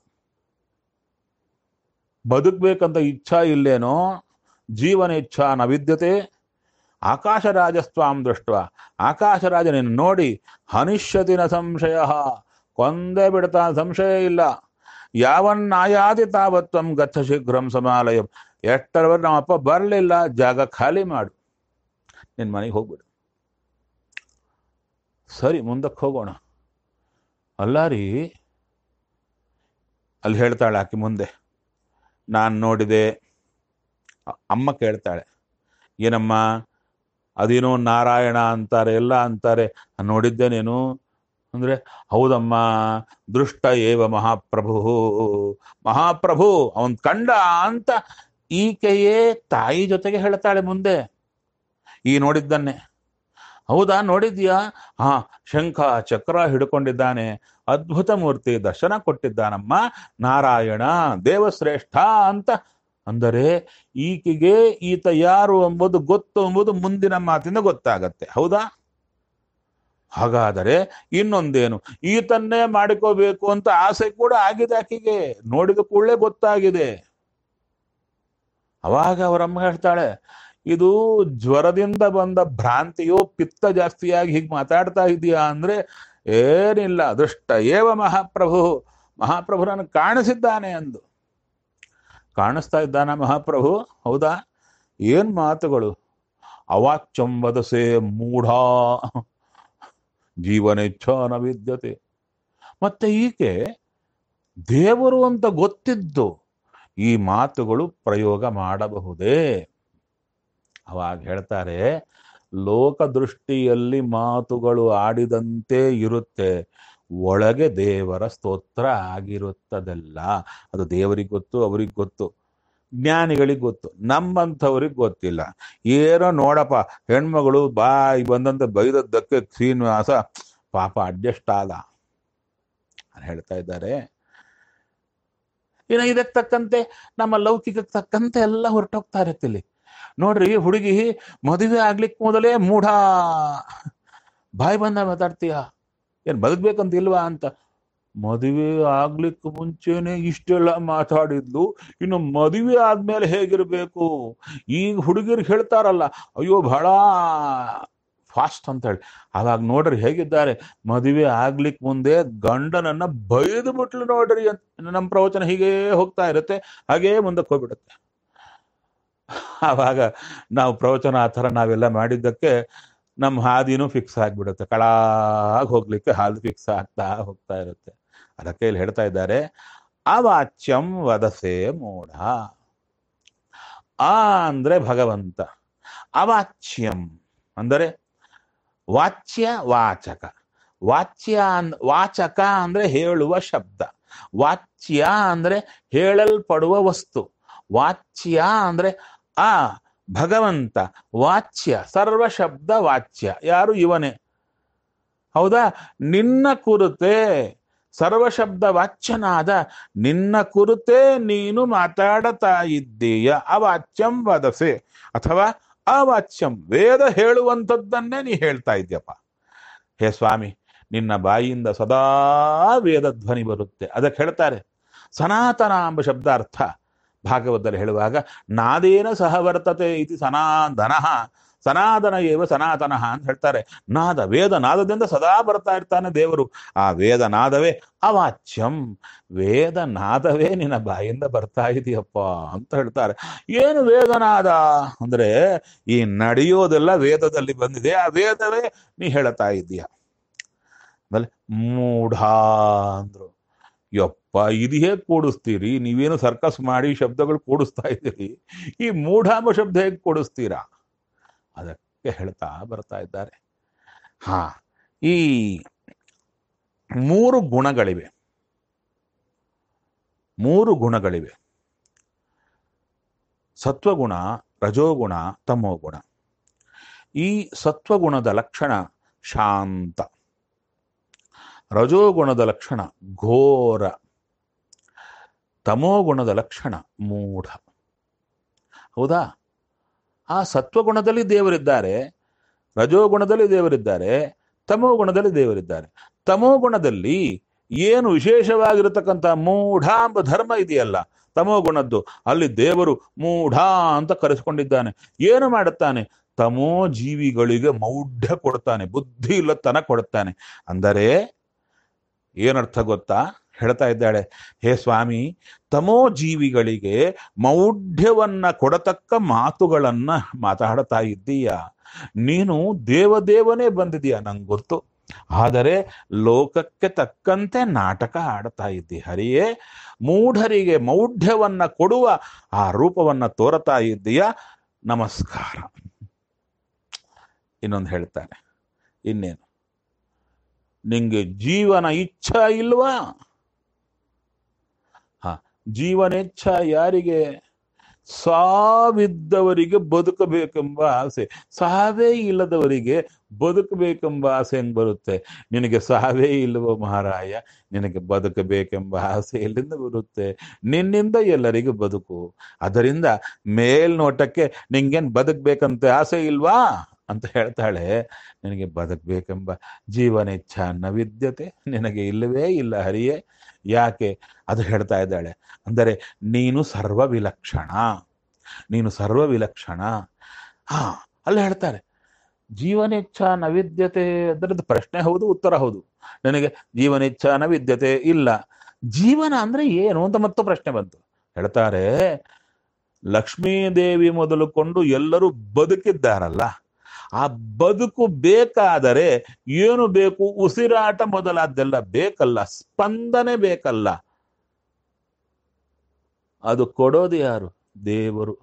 ಬದುಕ್ಬೇಕಂತ ಇಚ್ಛಾ ಇಲ್ಲೇನೋ, ಜೀವನ ಇಚ್ಛಾ ನ ವಿದ್ಯತೆ ಆಕಾಶ ರಾಜಸ್ವಾಂ ದೃಷ್ಟ, ಆಕಾಶರಾಜನನ್ನು ನೋಡಿ ಹನಿಷ್ಯತಿನ ಸಂಶಯ, ಕೊಂದೇ ಬಿಡ್ತಾ, ಸಂಶಯ ಇಲ್ಲ. ಯಾವನ್ನಾಯಾದಿ ತಾವತ್ವಂ ಗಚ್ಚ ಶೀಘ್ರಂ ಸಮಾಲಯಂ. ಎಷ್ಟರವರೆಗೆ ನಮ್ಮಪ್ಪ ಬರಲಿಲ್ಲ, ಜಾಗ ಖಾಲಿ ಮಾಡು, ನಿನ್ನ ಮನೆಗೆ ಹೋಗ್ಬಿಡು. ಸರಿ, ಮುಂದಕ್ಕೆ ಹೋಗೋಣ. ಅಲ್ಲ ರೀ, ಅಲ್ಲಿ ಹೇಳ್ತಾಳೆ ಆಕೆ ಮುಂದೆ, ನಾನು ನೋಡಿದೆ. ಅಮ್ಮ ಕೇಳ್ತಾಳೆ, ಏನಮ್ಮ ಅದೇನೋ ನಾರಾಯಣ ಅಂತಾರೆ, ಎಲ್ಲ ಅಂತಾರೆ, ನೋಡಿದ್ದೇನೇನು ಅಂದರೆ, ಹೌದಮ್ಮ, ದೃಷ್ಟ ಏವ ಮಹಾಪ್ರಭು, ಮಹಾಪ್ರಭು ಅವನ್ ಕಂಡ ಅಂತ ಈಕೆಯೇ ತಾಯಿ ಜೊತೆಗೆ ಹೇಳ್ತಾಳೆ ಮುಂದೆ, ಈ ನೋಡಿದ್ದನ್ನೇ. ಹೌದಾ, ನೋಡಿದ್ಯಾ? ಹಾ, ಶಂಖ ಚಕ್ರ ಹಿಡ್ಕೊಂಡಿದ್ದಾನೆ, ಅದ್ಭುತ ಮೂರ್ತಿ, ದರ್ಶನ ಕೊಟ್ಟಿದ್ದಾನಮ್ಮ, ನಾರಾಯಣ ದೇವಶ್ರೇಷ್ಠ ಅಂತ ಅಂದರೆ ಈಕೆಗೆ ಈತ ಯಾರು ಎಂಬುದು ಗೊತ್ತು ಎಂಬುದು ಮುಂದಿನ ಮಾತಿಂದ ಗೊತ್ತಾಗತ್ತೆ. ಹೌದಾ? ಹಾಗಾದರೆ ಇನ್ನೊಂದೇನು, ಈತನ್ನೇ ಮಾಡಿಕೋಬೇಕು ಅಂತ ಆಸೆ ಕೂಡ ಆಗಿದೆ ಆಕೆಗೆ, ನೋಡಿದ ಕೂಡಲೇ ಗೊತ್ತಾಗಿದೆ. ಅವಾಗ ಅವರಮ್ಮ ಹೇಳ್ತಾಳೆ, ಇದು ಜ್ವರದಿಂದ ಬಂದ ಭ್ರಾಂತಿಯೋ, ಪಿತ್ತ ಜಾಸ್ತಿಯಾಗಿ ಹೀಗೆ ಮಾತಾಡ್ತಾ ಇದೆಯಾ ಅಂದ್ರೆ ಏನಿಲ್ಲ, ದೃಷ್ಟ ಏವ ಮಹಾಪ್ರಭು, ಮಹಾಪ್ರಭು ನನಗೆ ಕಾಣಿಸಿದ್ದಾನೆ ಅಂದು. ಕಾಣಿಸ್ತಾ ಇದ್ದಾನ ಮಹಾಪ್ರಭು? ಹೌದಾ? ಏನ್ ಮಾತುಗಳು. ಅವಾಚ್ಯಂ ವದಸೆ ಮೂಢ ಜೀವನ ಇಚ್ಛಾ ನ ವಿದ್ಯತೆ. ಮತ್ತೆ ಈಕೆ ದೇವರು ಅಂತ ಗೊತ್ತಿದ್ದು ಈ ಮಾತುಗಳು ಪ್ರಯೋಗ ಮಾಡಬಹುದೇ? ಅವಾಗ ಹೇಳ್ತಾರೆ, ಲೋಕದೃಷ್ಟಿಯಲ್ಲಿ ಮಾತುಗಳು ಆಡಿದಂತೆ ಇರುತ್ತೆ, ಒಳಗೆ ದೇವರ ಸ್ತೋತ್ರ ಆಗಿರುತ್ತದೆಲ್ಲ. ಅದು ದೇವರಿಗೆ ಗೊತ್ತು, ಅವ್ರಿಗೆ ಗೊತ್ತು, ಜ್ಞಾನಿಗಳಿಗೆ ಗೊತ್ತು, ನಮ್ಮಂಥವ್ರಿಗೆ ಗೊತ್ತಿಲ್ಲ. ಏನೋ ನೋಡಪ್ಪ, ಹೆಣ್ಮಗಳು ಬಾಯಿ ಬಂದಂತೆ ಬೈದದ್ದಕ್ಕೆ ಶ್ರೀನಿವಾಸ ಪಾಪ ಅಡ್ಜಸ್ಟ್ ಆದ ಹೇಳ್ತಾ ಇದ್ದಾರೆ. ಇನ್ನು ಇದಕ್ಕೆ ತಕ್ಕಂತೆ ನಮ್ಮ ಲೌಕಿಕಕ್ಕೆ ತಕ್ಕಂತೆ ಎಲ್ಲ ಹೊರಟೋಗ್ತಾ ಇರುತ್ತೆ ಇಲ್ಲಿ. ನೋಡ್ರಿ, ಹುಡುಗಿ ಮದುವೆ ಆಗ್ಲಿಕ್ಕೆ ಮೊದಲೇ ಮೂಢ, ಬಾಯಿ ಬಂದ ಮಾತಾಡ್ತೀಯ, ಏನ್ ಬದುಕ್ಬೇಕಂತ ಇಲ್ವಾ ಅಂತ. ಮದುವೆ ಆಗ್ಲಿಕ್ಕೆ ಮುಂಚೆನೆ ಇಷ್ಟೆಲ್ಲ ಮಾತಾಡಿದ್ಲು, ಇನ್ನು ಮದುವೆ ಆದ್ಮೇಲೆ ಹೇಗಿರ್ಬೇಕು? ಈಗ ಹುಡುಗಿರು ಹೇಳ್ತಾರಲ್ಲ, ಅಯ್ಯೋ ಬಹಳ ಫಾಸ್ಟ್ ಅಂತ ಹೇಳಿ. ಅವಾಗ ನೋಡ್ರಿ ಹೇಗಿದ್ದಾರೆ, ಮದುವೆ ಆಗ್ಲಿಕ್ಕೆ ಮುಂದೆ ಗಂಡನನ್ನ ಬೈದು ಬಿಟ್ಲು ನೋಡ್ರಿ ಅಂತ. ನಮ್ಮ ಪ್ರವಚನ ಹೀಗೇ ಹೋಗ್ತಾ ಇರುತ್ತೆ, ಹಾಗೇ ಮುಂದಕ್ಕೆ ಹೋಗ್ಬಿಡುತ್ತೆ. ಆವಾಗ ನಾವು ಪ್ರವಚನ ಆ ಥರ ನಾವೆಲ್ಲ ಮಾಡಿದ್ದಕ್ಕೆ ನಮ್ಮ ಹಾದಿನೂ ಫಿಕ್ಸ್ ಆಗಿಬಿಡುತ್ತೆ, ಕಳಾಗಿ ಹೋಗ್ಲಿಕ್ಕೆ ಹಾದಿ ಫಿಕ್ಸ್ ಆಗ್ತಾ ಹೋಗ್ತಾ ಇರುತ್ತೆ. ಅದಕ್ಕೆ ಇಲ್ಲಿ ಹೇಳ್ತಾ ಇದ್ದಾರೆ, ಅವಾಚ್ಯಂ ವದಸೆ ಮೂಢ. ಆ ಅಂದ್ರೆ ಭಗವಂತ, ಅವಾಚ್ಯಂ ಅಂದರೆ ವಾಚ್ಯ ವಾಚಕ. ವಾಚ್ಯ ಅಂದ್ ವಾಚಕ ಅಂದ್ರೆ ಹೇಳುವ ಶಬ್ದ, ವಾಚ್ಯ ಅಂದ್ರೆ ಹೇಳಲ್ಪಡುವ ವಸ್ತು, ವಾಚ್ಯ ಅಂದ್ರೆ ಆ ಭಗವಂತ ವಾಚ್ಯ, ಸರ್ವ ಶಬ್ದ ವಾಚ್ಯ. ಯಾರು? ಇವನೇ. ಹೌದಾ? ನಿನ್ನ ಕುರಿತೇ ಸರ್ವಶಬ್ದ ವಾಚ್ಯನಾದ ನಿನ್ನ ಕುರಿತೇ ನೀನು ಮಾತಾಡತಾ ಇದ್ದೀಯ. ಅವಾಚ್ಯಂ ವದಸೆ ಅಥವಾ ಅವಾಚ್ಯಂ, ವೇದ ಹೇಳುವಂಥದ್ದನ್ನೇ ನೀ ಹೇಳ್ತಾ ಇದ್ಯಪ್ಪ. ಹೇ ಸ್ವಾಮಿ, ನಿನ್ನ ಬಾಯಿಯಿಂದ ಸದಾ ವೇದ ಧ್ವನಿ ಬರುತ್ತೆ. ಅದಕ್ಕೆ ಹೇಳ್ತಾರೆ ಸನಾತನ ಎಂಬ ಶಬ್ದಾರ್ಥ ಭಾಗವತದಲ್ಲಿ ಹೇಳುವಾಗ, ನಾದೇನ ಸಹವರ್ತತೆ ಇತಿ ಸನಾತನ, ಸನಾತನ ಏವ ಸನಾತನ ಅಂತ ಹೇಳ್ತಾರೆ. ನಾದ, ವೇದ ನಾದದಿಂದ ಸದಾ ಬರ್ತಾ ಇರ್ತಾನೆ ದೇವರು. ಆ ವೇದ ನಾದವೇ ಅವಾಚ್ಯಂ, ವೇದ ನಾದವೇ ನಿನ್ನ ಬಾಯಿಂದ ಬರ್ತಾ ಇದೆಯಪ್ಪ ಅಂತ ಹೇಳ್ತಾರೆ. ಏನು ವೇದನಾದ ಅಂದ್ರೆ, ಈ ನಡೆಯೋದೆಲ್ಲ ವೇದದಲ್ಲಿ ಬಂದಿದೆ, ಆ ವೇದವೇ ನೀ ಹೇಳ್ತಾ ಇದೀಯ. ಆಮೇಲೆ ಮೂಢ ಅಂದ್ರು. ಯಪ್ಪ, ಇದು ಹೇಗೆ ಕೂಡಿಸ್ತೀರಿ? ನೀವೇನು ಸರ್ಕಸ್ ಮಾಡಿ ಶಬ್ದಗಳು ಕೂಡಿಸ್ತಾ ಇದ್ದೀರಿ, ಈ ಮೂಢಾಂಬ ಶಬ್ದ ಹೇಗೆ ಕೂಡಿಸ್ತೀರಾ? ಅದಕ್ಕೆ ಹೇಳ್ತಾ ಬರ್ತಾ ಇದ್ದಾರೆ. ಹಾ, ಈ ಮೂರು ಗುಣಗಳಿವೆ, ಮೂರು ಗುಣಗಳಿವೆ. ಸತ್ವಗುಣ, ರಜೋಗುಣ, ತಮೋಗುಣ. ಈ ಸತ್ವಗುಣದ ಲಕ್ಷಣ ಶಾಂತ, ರಜೋಗುಣದ ಲಕ್ಷಣ ಘೋರ, ತಮೋಗುಣದ ಲಕ್ಷಣ ಮೂಢ. ಹೌದಾ? ಆ ಸತ್ವಗುಣದಲ್ಲಿ ದೇವರಿದ್ದಾರೆ, ರಜೋಗುಣದಲ್ಲಿ ದೇವರಿದ್ದಾರೆ, ತಮೋಗುಣದಲ್ಲಿ ದೇವರಿದ್ದಾರೆ. ತಮೋಗುಣದಲ್ಲಿ ಏನು ವಿಶೇಷವಾಗಿರತಕ್ಕಂಥ ಮೂಢ ಎಂಬ ಧರ್ಮ ಇದೆಯಲ್ಲ ತಮೋಗುಣದ್ದು, ಅಲ್ಲಿ ದೇವರು ಮೂಢ ಅಂತ ಕರೆಸ್ಕೊಂಡಿದ್ದಾನೆ. ಏನು ಮಾಡುತ್ತಾನೆ? ತಮೋ ಜೀವಿಗಳಿಗೆ ಮೌಢ್ಯ ಕೊಡ್ತಾನೆ, ಬುದ್ಧಿ ಇಲ್ಲತನ ಕೊಡುತ್ತಾನೆ. ಅಂದರೆ ಏನರ್ಥ ಗೊತ್ತಾ? ಹೇಳ್ತಾ ಇದ್ದಾಳೆ, ಹೇ ಸ್ವಾಮಿ, ತಮೋ ಜೀವಿಗಳಿಗೆ ಮೌಢ್ಯವನ್ನ ಕೊಡತಕ್ಕ ಮಾತುಗಳನ್ನ ಮಾತಾಡ್ತಾ ಇದ್ದೀಯ. ನೀನು ದೇವದೇವನೇ ಬಂದಿದೀಯ ನಂಗೆ ಗೊತ್ತು, ಆದರೆ ಲೋಕಕ್ಕೆ ತಕ್ಕಂತೆ ನಾಟಕ ಆಡ್ತಾ ಇದ್ದಿ ಹರಿಯೇ. ಮೂಢರಿಗೆ ಮೌಢ್ಯವನ್ನ ಕೊಡುವ ಆ ರೂಪವನ್ನ ತೋರತಾ ಇದ್ದೀಯ, ನಮಸ್ಕಾರ. ಇನ್ನೊಂದು ಹೇಳ್ತಾನೆ, ಇನ್ನೇನು ನಿಂಗೆ ಜೀವನ ಇಚ್ಛಾ ಇಲ್ವಾ? ಹ ಜೀವನೇಚ್ಛ ಯಾರಿಗೆ? ಸಾವಿದ್ದವರಿಗೆ ಬದುಕಬೇಕೆಂಬ ಆಸೆ. ಸಾವೇ ಇಲ್ಲದವರಿಗೆ ಬದುಕಬೇಕೆಂಬ ಆಸೆ ಹೆಂಗ್ ಬರುತ್ತೆ? ನಿನಗೆ ಸಾವೇ ಇಲ್ಲವೋ ಮಹಾರಾಯ, ನಿನಗೆ ಬದುಕಬೇಕೆಂಬ ಆಸೆ ಎಲ್ಲಿಂದ ಬರುತ್ತೆ? ನಿನ್ನಿಂದ ಎಲ್ಲರಿಗೂ ಬದುಕು. ಅದರಿಂದ ಮೇಲ್ನೋಟಕ್ಕೆ ನಿಂಗೇನ್ ಬದುಕಬೇಕಂತ ಆಸೆ ಇಲ್ವಾ ಅಂತ ಹೇಳ್ತಾಳೆ. ನಿನಗೆ ಬದುಕಬೇಕೆಂಬ ಜೀವನೇಚ್ಛ ನವಿದ್ಯತೆ ನಿನಗೆ ಇಲ್ಲವೇ ಇಲ್ಲ ಹರಿಯೇ. ಯಾಕೆ? ಅದು ಹೇಳ್ತಾ ಇದ್ದಾಳೆ. ಅಂದರೆ ನೀನು ಸರ್ವ ವಿಲಕ್ಷಣ, ನೀನು ಸರ್ವ ವಿಲಕ್ಷಣ. ಹಾ ಅಲ್ಲಿ ಹೇಳ್ತಾರೆ ಜೀವನೇಚ್ಛ ನವಿದ್ಯತೆ, ಅದರದ್ದು ಪ್ರಶ್ನೆ ಹೌದು, ಉತ್ತರ ಹೌದು. ನನಗೆ ಜೀವನೇಚ್ಛ ನವಿದ್ಯತೆ ಇಲ್ಲ. ಜೀವನ ಅಂದ್ರೆ ಏನು ಅಂತ ಮತ್ತು ಪ್ರಶ್ನೆ ಬಂತು. ಹೇಳ್ತಾರೆ, ಲಕ್ಷ್ಮೀದೇವಿ ಮೊದಲುಕೊಂಡು ಎಲ್ಲರೂ ಬದುಕಿದ್ದಾರಲ್ಲ, ಆ ಬದುಕು ಬೇಕಾದರೆ ಏನು ಬೇಕು? ಉಸಿರಾಟ ಮೊದಲಾದ್ದೆಲ್ಲ ಬೇಕಲ್ಲ, ಸ್ಪಂದನೆ ಬೇಕಲ್ಲ. ಅದು ಕೊಡೋದು ಯಾರು? ದೇವರು.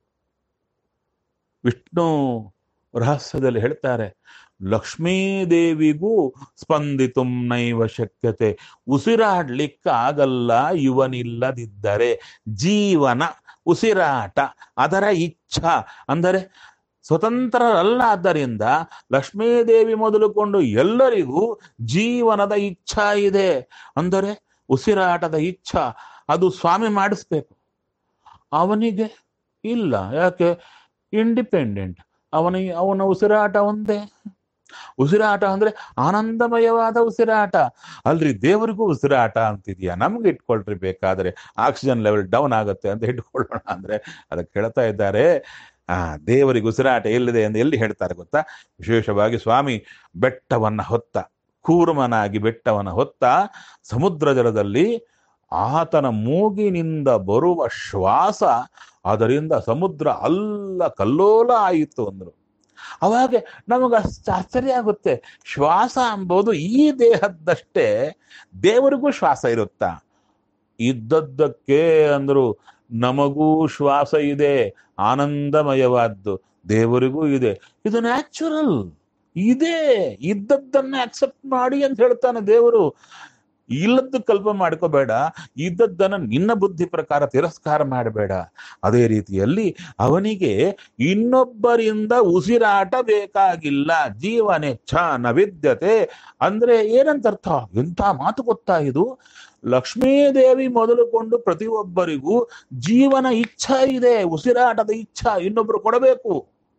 ವಿಷ್ಣು ರಹಸ್ಯದಲ್ಲಿ ಹೇಳ್ತಾರೆ, ಲಕ್ಷ್ಮೀದೇವಿಗೂ ಸ್ಪಂದಿತುಂ ನೈವ ಶಕ್ಯತೆ, ಉಸಿರಾಡ್ಲಿಕ್ಕಾಗಲ್ಲ ಇವನಿಲ್ಲದಿದ್ದರೆ. ಜೀವನ ಉಸಿರಾಟ ಅದರ ಇಚ್ಛಾ, ಅಂದರೆ ಸ್ವತಂತ್ರರಲ್ಲ. ಆದ್ದರಿಂದ ಲಕ್ಷ್ಮೀದೇವಿ ಮೊದಲುಕೊಂಡು ಎಲ್ಲರಿಗೂ ಜೀವನದ ಇಚ್ಛಾ ಇದೆ. ಅಂದರೆ ಉಸಿರಾಟದ ಇಚ್ಛಾ ಅದು ಸ್ವಾಮಿ ಮಾಡಿಸ್ಬೇಕು, ಅವನಿಗೆ ಇಲ್ಲ. ಯಾಕೆ? ಇಂಡಿಪೆಂಡೆಂಟ್. ಅವನಿಗೆ ಅವನ ಉಸಿರಾಟ ಒಂದೇ. ಉಸಿರಾಟ ಅಂದ್ರೆ ಆನಂದಮಯವಾದ ಉಸಿರಾಟ. ಅಲ್ರಿ ದೇವರಿಗೂ ಉಸಿರಾಟ ಅಂತಿದ್ಯಾ? ನಮ್ಗೆ ಇಟ್ಕೊಳ್ರಿ, ಬೇಕಾದ್ರೆ ಆಕ್ಸಿಜನ್ ಲೆವೆಲ್ ಡೌನ್ ಆಗುತ್ತೆ ಅಂತ ಇಟ್ಕೊಳ್ಳೋಣ ಅಂದ್ರೆ. ಅದಕ್ಕೆ ಹೇಳ್ತಾ ಇದ್ದಾರೆ, ಆ ದೇವರಿಗೆ ಉಸಿರಾಟ ಎಲ್ಲಿದೆ ಎಂದು ಎಲ್ಲಿ ಹೇಳ್ತಾರೆ ಗೊತ್ತಾ? ವಿಶೇಷವಾಗಿ ಸ್ವಾಮಿ ಬೆಟ್ಟವನ್ನ ಹೊತ್ತ, ಕೂರ್ಮನಾಗಿ ಬೆಟ್ಟವನ್ನ ಹೊತ್ತ ಸಮುದ್ರ ಜಲದಲ್ಲಿ ಆತನ ಮೂಗಿನಿಂದ ಬರುವ ಶ್ವಾಸ, ಅದರಿಂದ ಸಮುದ್ರ ಅಲ್ಲ ಕಲ್ಲೋಲ ಆಯಿತು ಅಂದ್ರು. ಅವಾಗ ನಮಗೆ ಆಶ್ಚರ್ಯ ಆಗುತ್ತೆ. ಶ್ವಾಸ ಎಂಬುದು ಈ ದೇಹದ್ದಷ್ಟೇ, ದೇವರಿಗೂ ಶ್ವಾಸ ಇರುತ್ತಾ? ಇದ್ದದ್ದಕ್ಕೆ ಅಂದ್ರು. ನಮಗೂ ಶ್ವಾಸ ಇದೆ, ಆನಂದಮಯವಾದ್ದು. ದೇವರಿಗೂ ಇದೆ. ಇದು ನ್ಯಾಚುರಲ್ ಇದೆ. ಇದ್ದದ್ದನ್ನ ಅಕ್ಸೆಪ್ಟ್ ಮಾಡಿ ಅಂತ ಹೇಳ್ತಾನೆ ದೇವರು. ಇಲ್ಲದ್ದು ಕಲ್ಪ ಮಾಡ್ಕೋಬೇಡ, ಇದ್ದದ್ದನ್ನ ನಿನ್ನ ಬುದ್ಧಿ ಪ್ರಕಾರ ತಿರಸ್ಕಾರ ಮಾಡಬೇಡ. ಅದೇ ರೀತಿಯಲ್ಲಿ ಅವನಿಗೆ ಇನ್ನೊಬ್ಬರಿಂದ ಉಸಿರಾಟ ಬೇಕಾಗಿಲ್ಲ. ಜೀವನೇಚ್ಛ ನವಿದ್ಯತೆ ಅಂದ್ರೆ ಏನಂತ ಅರ್ಥ? ಎಂಥ ಮಾತು ಗೊತ್ತಾ ಇದು? ಲಕ್ಷ್ಮೀದೇವಿ ಮೊದಲುಕೊಂಡು ಪ್ರತಿಯೊಬ್ಬರಿಗೂ ಜೀವನ ಇಚ್ಛಾ ಇದೆ, ಉಸಿರಾಟದ ಇಚ್ಛಾ ಇನ್ನೊಬ್ರು ಕೊಡಬೇಕು.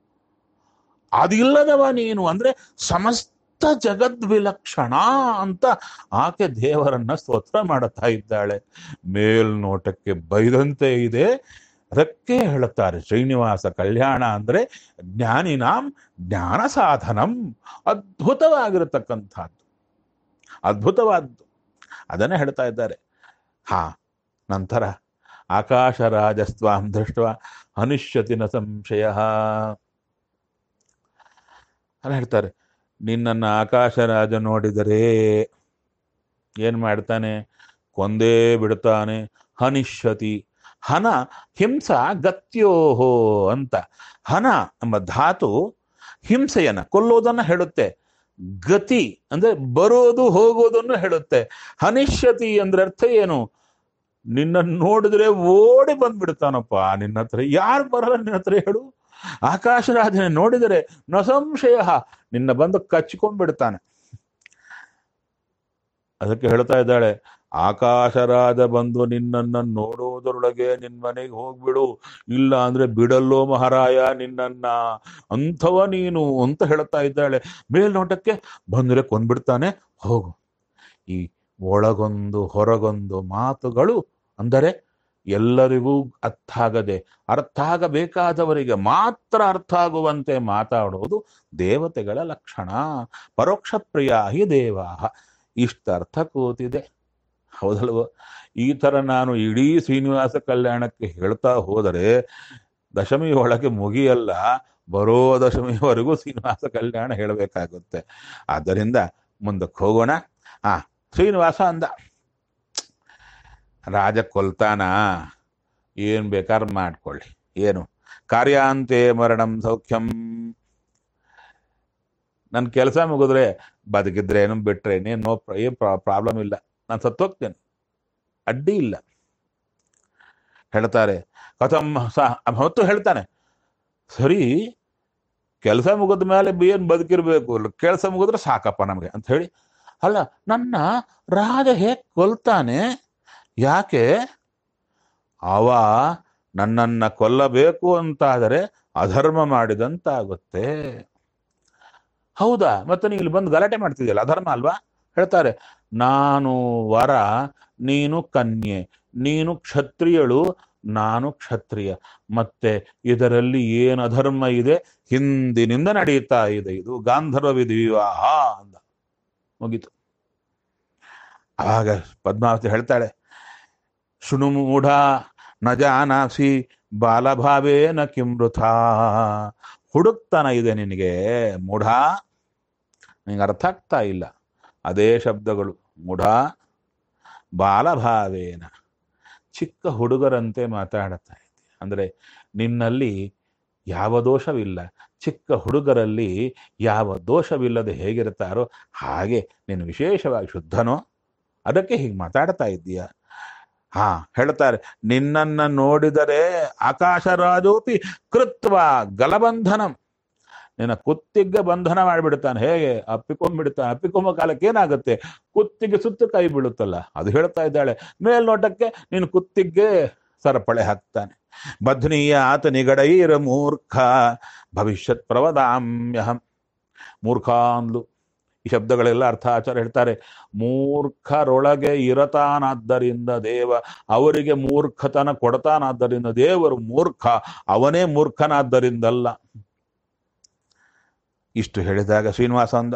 ಅದಿಲ್ಲದವ ನೀನು ಅಂದ್ರೆ ಸಮಸ್ತ ಜಗದ್ವಿಲಕ್ಷಣ ಅಂತ ಆಕೆ ದೇವರನ್ನ ಸ್ತೋತ್ರ ಮಾಡುತ್ತಾ ಇದ್ದಾಳೆ. ಮೇಲ್ನೋಟಕ್ಕೆ ಬೈದಂತೆ ಇದೆ. ಅದಕ್ಕೆ ಹೇಳುತ್ತಾರೆ ಶ್ರೀನಿವಾಸ ಕಲ್ಯಾಣ ಅಂದ್ರೆ ಜ್ಞಾನಿನಾಂ ಜ್ಞಾನ ಸಾಧನಂ. ಅದ್ಭುತವಾಗಿರತಕ್ಕಂಥದ್ದು, ಅದ್ಭುತವಾದ್ದು. ಅದನ್ನೇ ಹೇಳ್ತಾ ಇದ್ದಾರೆ. ಹಾ ನಂತರ ಆಕಾಶ ರಾಜಸ್ವಾಂ ದೃಷ್ಟ ಅನಿಶ್ಯತಿ ನ ಸಂಶಯ ಅಂತ ಹೇಳ್ತಾರೆ. ನಿನ್ನನ್ನ ಆಕಾಶ ರಾಜ ನೋಡಿದರೆ ಏನ್ ಮಾಡ್ತಾನೆ? ಕೊಂದೇ ಬಿಡ್ತಾನೆ. ಹನಿಷ್ಯತಿ, ಹನ ಹಿಂಸ ಗತ್ಯೋಹೋ ಅಂತ. ಹನ ಎಂಬ ಧಾತು ಹಿಂಸೆಯನ್ನ, ಕೊಲ್ಲೋದನ್ನ ಹೇಳುತ್ತೆ. ಗತಿ ಅಂದ್ರೆ ಬರೋದು ಹೋಗೋದನ್ನು ಹೇಳುತ್ತೆ. ಹನಿಷ್ಯತಿ ಅಂದ್ರೆ ಅರ್ಥ ಏನು? ನಿನ್ನ ನೋಡಿದ್ರೆ ಓಡಿ ಬಂದ್ಬಿಡ್ತಾನಪ್ಪ ನಿನ್ನ ಹತ್ರ. ಯಾರು ಬರಲ್ಲ ನಿನ್ನ ಹತ್ರ ಹೇಳು? ಆಕಾಶರಾಜನೇ ನೋಡಿದರೆ ನ ಸಂಶಯ ನಿನ್ನ ಬಂದು ಕಚ್ಕೊಂಡ್ಬಿಡ್ತಾನೆ. ಅದಕ್ಕೆ ಹೇಳ್ತಾ ಇದ್ದಾಳೆ, ಆಕಾಶರಾಜ ಬಂದು ನಿನ್ನನ್ನ ನೋಡೋದರೊಳಗೆ ನಿನ್ ಮನೆಗೆ ಹೋಗ್ಬಿಡು, ಇಲ್ಲ ಅಂದ್ರೆ ಬಿಡಲ್ಲೋ ಮಹಾರಾಯ ನಿನ್ನನ್ನ, ಅಂಥವ ನೀನು ಅಂತ ಹೇಳ್ತಾ ಇದ್ದಾಳೆ. ಮೇಲ್ನೋಟಕ್ಕೆ ಬಂದ್ರೆ ಕೊಂದ್ಬಿಡ್ತಾನೆ, ಹೋಗು. ಈ ಒಳಗೊಂದು ಹೊರಗೊಂದು ಮಾತುಗಳು ಅಂದರೆ ಎಲ್ಲರಿಗೂ ಅರ್ಥ ಆಗದೆ, ಅರ್ಥ ಆಗಬೇಕಾದವರಿಗೆ ಮಾತ್ರ ಅರ್ಥ ಆಗುವಂತೆ ಮಾತಾಡೋದು ದೇವತೆಗಳ ಲಕ್ಷಣ. ಪರೋಕ್ಷ ಪ್ರಿಯ ಹಿ ದೇವಾ, ಇಷ್ಟ ಅರ್ಥ ಕೂತಿದೆ. ಹೌದಲ್ವ? ಈ ತರ ನಾನು ಇಡೀ ಶ್ರೀನಿವಾಸ ಕಲ್ಯಾಣಕ್ಕೆ ಹೇಳ್ತಾ ಹೋದರೆ ದಶಮಿ ಒಳಗೆ ಮುಗಿಯಲ್ಲ, ಬರೋ ದಶಮಿವರೆಗೂ ಶ್ರೀನಿವಾಸ ಕಲ್ಯಾಣ ಹೇಳಬೇಕಾಗುತ್ತೆ. ಆದ್ದರಿಂದ ಮುಂದಕ್ಕೆ ಹೋಗೋಣ. ಆ ಶ್ರೀನಿವಾಸ ಅಂದ, ರಾಜ ಕೊಲ್ತಾನ, ಏನ್ ಬೇಕಾದ್ರೆ ಮಾಡ್ಕೊಳ್ಳಿ, ಏನು ಕಾರ್ಯಾಂತೆ ಮರಣಂ ಸೌಖ್ಯಂ, ನನ್ನ ಕೆಲಸ ಮುಗಿದ್ರೆ ಬದುಕಿದ್ರೆ ಏನು, ಬಿಟ್ರೆ ಏನೇನು ನೋ ಏನ್ ಪ್ರಾಬ್ಲಮ್ ಇಲ್ಲ, ನಾನು ಸತ್ತೋಗ್ತೇನೆ, ಅಡ್ಡಿ ಇಲ್ಲ. ಹೇಳ್ತಾರೆ ಕಥಂ ಸ ಹೊತ್ತು ಹೇಳ್ತಾನೆ, ಸರಿ ಕೆಲಸ ಮುಗಿದ ಮೇಲೆ ಏನ್ ಬದುಕಿರ್ಬೇಕು, ಕೆಲಸ ಮುಗಿದ್ರೆ ಸಾಕಪ್ಪ ನಮಗೆ ಅಂತ ಹೇಳಿ, ಅಲ್ಲ ನನ್ನ ರಾಜ ಹೇಗೆ ಕೊಲ್ತಾನೆ, ಯಾಕೆ? ಅವ ನನ್ನನ್ನ ಕೊಲ್ಲಬೇಕು ಅಂತಾದರೆ ಅಧರ್ಮ ಮಾಡಿದಂತಾಗುತ್ತೆ. ಹೌದಾ? ಮತ್ತೆ ನೀವು ಇಲ್ಲಿ ಬಂದು ಗಲಾಟೆ ಮಾಡ್ತಿದ್ಯಲ್ಲ, ಅಧರ್ಮ ಅಲ್ವಾ? ಹೇಳ್ತಾರೆ, ನಾನು ವರ, ನೀನು ಕನ್ಯೆ, ನೀನು ಕ್ಷತ್ರಿಯಳು, ನಾನು ಕ್ಷತ್ರಿಯ, ಮತ್ತೆ ಇದರಲ್ಲಿ ಏನು ಅಧರ್ಮ ಇದೆ? ಹಿಂದಿನಿಂದ ನಡೀತಾ ಇದೆ, ಇದು ಗಾಂಧರ್ವ ವಿವಾಹ ಅಂದ. ಮುಗೀತು. ಆಗ ಪದ್ಮಾವತಿ ಹೇಳ್ತಾಳೆ, ಶೃಣು ಮೂಢ ನ ಜಾನಾಸಿ ಬಾಲಭಾವೇನ ಕಿಮೃಥಾ. ಹುಡುಕ್ತಾನ ಇದೆ ನಿನಗೆ ಮೂಢ, ನಿನಗೆ ಅರ್ಥ ಆಗ್ತಾ ಇಲ್ಲ. ಅದೇ ಶಬ್ದಗಳು, ಮೂಢ ಬಾಲಭಾವೇನ, ಚಿಕ್ಕ ಹುಡುಗರಂತೆ ಮಾತಾಡ್ತಾ ಇದ್ದೆ. ಅಂದರೆ ನಿನ್ನಲ್ಲಿ ಯಾವ ದೋಷವಿಲ್ಲ, ಚಿಕ್ಕ ಹುಡುಗರಲ್ಲಿ ಯಾವ ದೋಷವಿಲ್ಲದೆ ಹೇಗಿರ್ತಾರೋ ಹಾಗೆ ನೀನು ವಿಶೇಷವಾಗಿ ಶುದ್ಧನೋ, ಅದಕ್ಕೆ ಹೀಗೆ ಮಾತಾಡ್ತಾ ಇದ್ದೀಯ. ಹಾ ಹೇಳ್ತಾರೆ, ನಿನ್ನನ್ನ ನೋಡಿದರೆ ಆಕಾಶರಾಜೋಪಿ ಕೃತ್ವ ಗಲಬಂಧನಂ, ನಿನ್ನ ಕುತ್ತಿಗೆ ಬಂಧನ ಮಾಡಿಬಿಡ್ತಾನೆ. ಹೇಗೆ ಅಪ್ಪಿಕೊಂಡ್ಬಿಡ್ತಾನೆ, ಅಪ್ಪಿಕೊಂಬ ಕಾಲಕ್ಕೆ ಏನಾಗುತ್ತೆ, ಕುತ್ತಿಗೆ ಸುತ್ತ ಕೈ ಬೀಳುತ್ತಲ್ಲ, ಅದು ಹೇಳ್ತಾ ಇದ್ದಾಳೆ. ಮೇಲ್ನೋಟಕ್ಕೆ ನೀನು ಕುತ್ತಿಗೆ ಸರಪಳೆ ಹಾಕ್ತಾನೆ. ಬಧ್ನೀಯ ಆತ ನಿಗಡೈರ ಮೂರ್ಖ ಭವಿಷ್ಯತ್ ಪ್ರವದಾಮ್ಯಹಂ. ಮೂರ್ಖ ಅಂದ್ಲು. ಈ ಶಬ್ದಗಳೆಲ್ಲ ಅರ್ಥ ಆಚಾರ್ಯ ಹೇಳ್ತಾರೆ, ಮೂರ್ಖರೊಳಗೆ ಇರತಾನಾದ್ದರಿಂದ ದೇವ ಅವರಿಗೆ ಮೂರ್ಖತನ ಕೊಡತಾನಾದ್ದರಿಂದ ದೇವರು ಮೂರ್ಖ, ಅವನೇ ಮೂರ್ಖನಾದ್ದರಿಂದಲ್ಲ. ಇಷ್ಟು ಹೇಳಿದಾಗ ಶ್ರೀನಿವಾಸ ಅಂದ,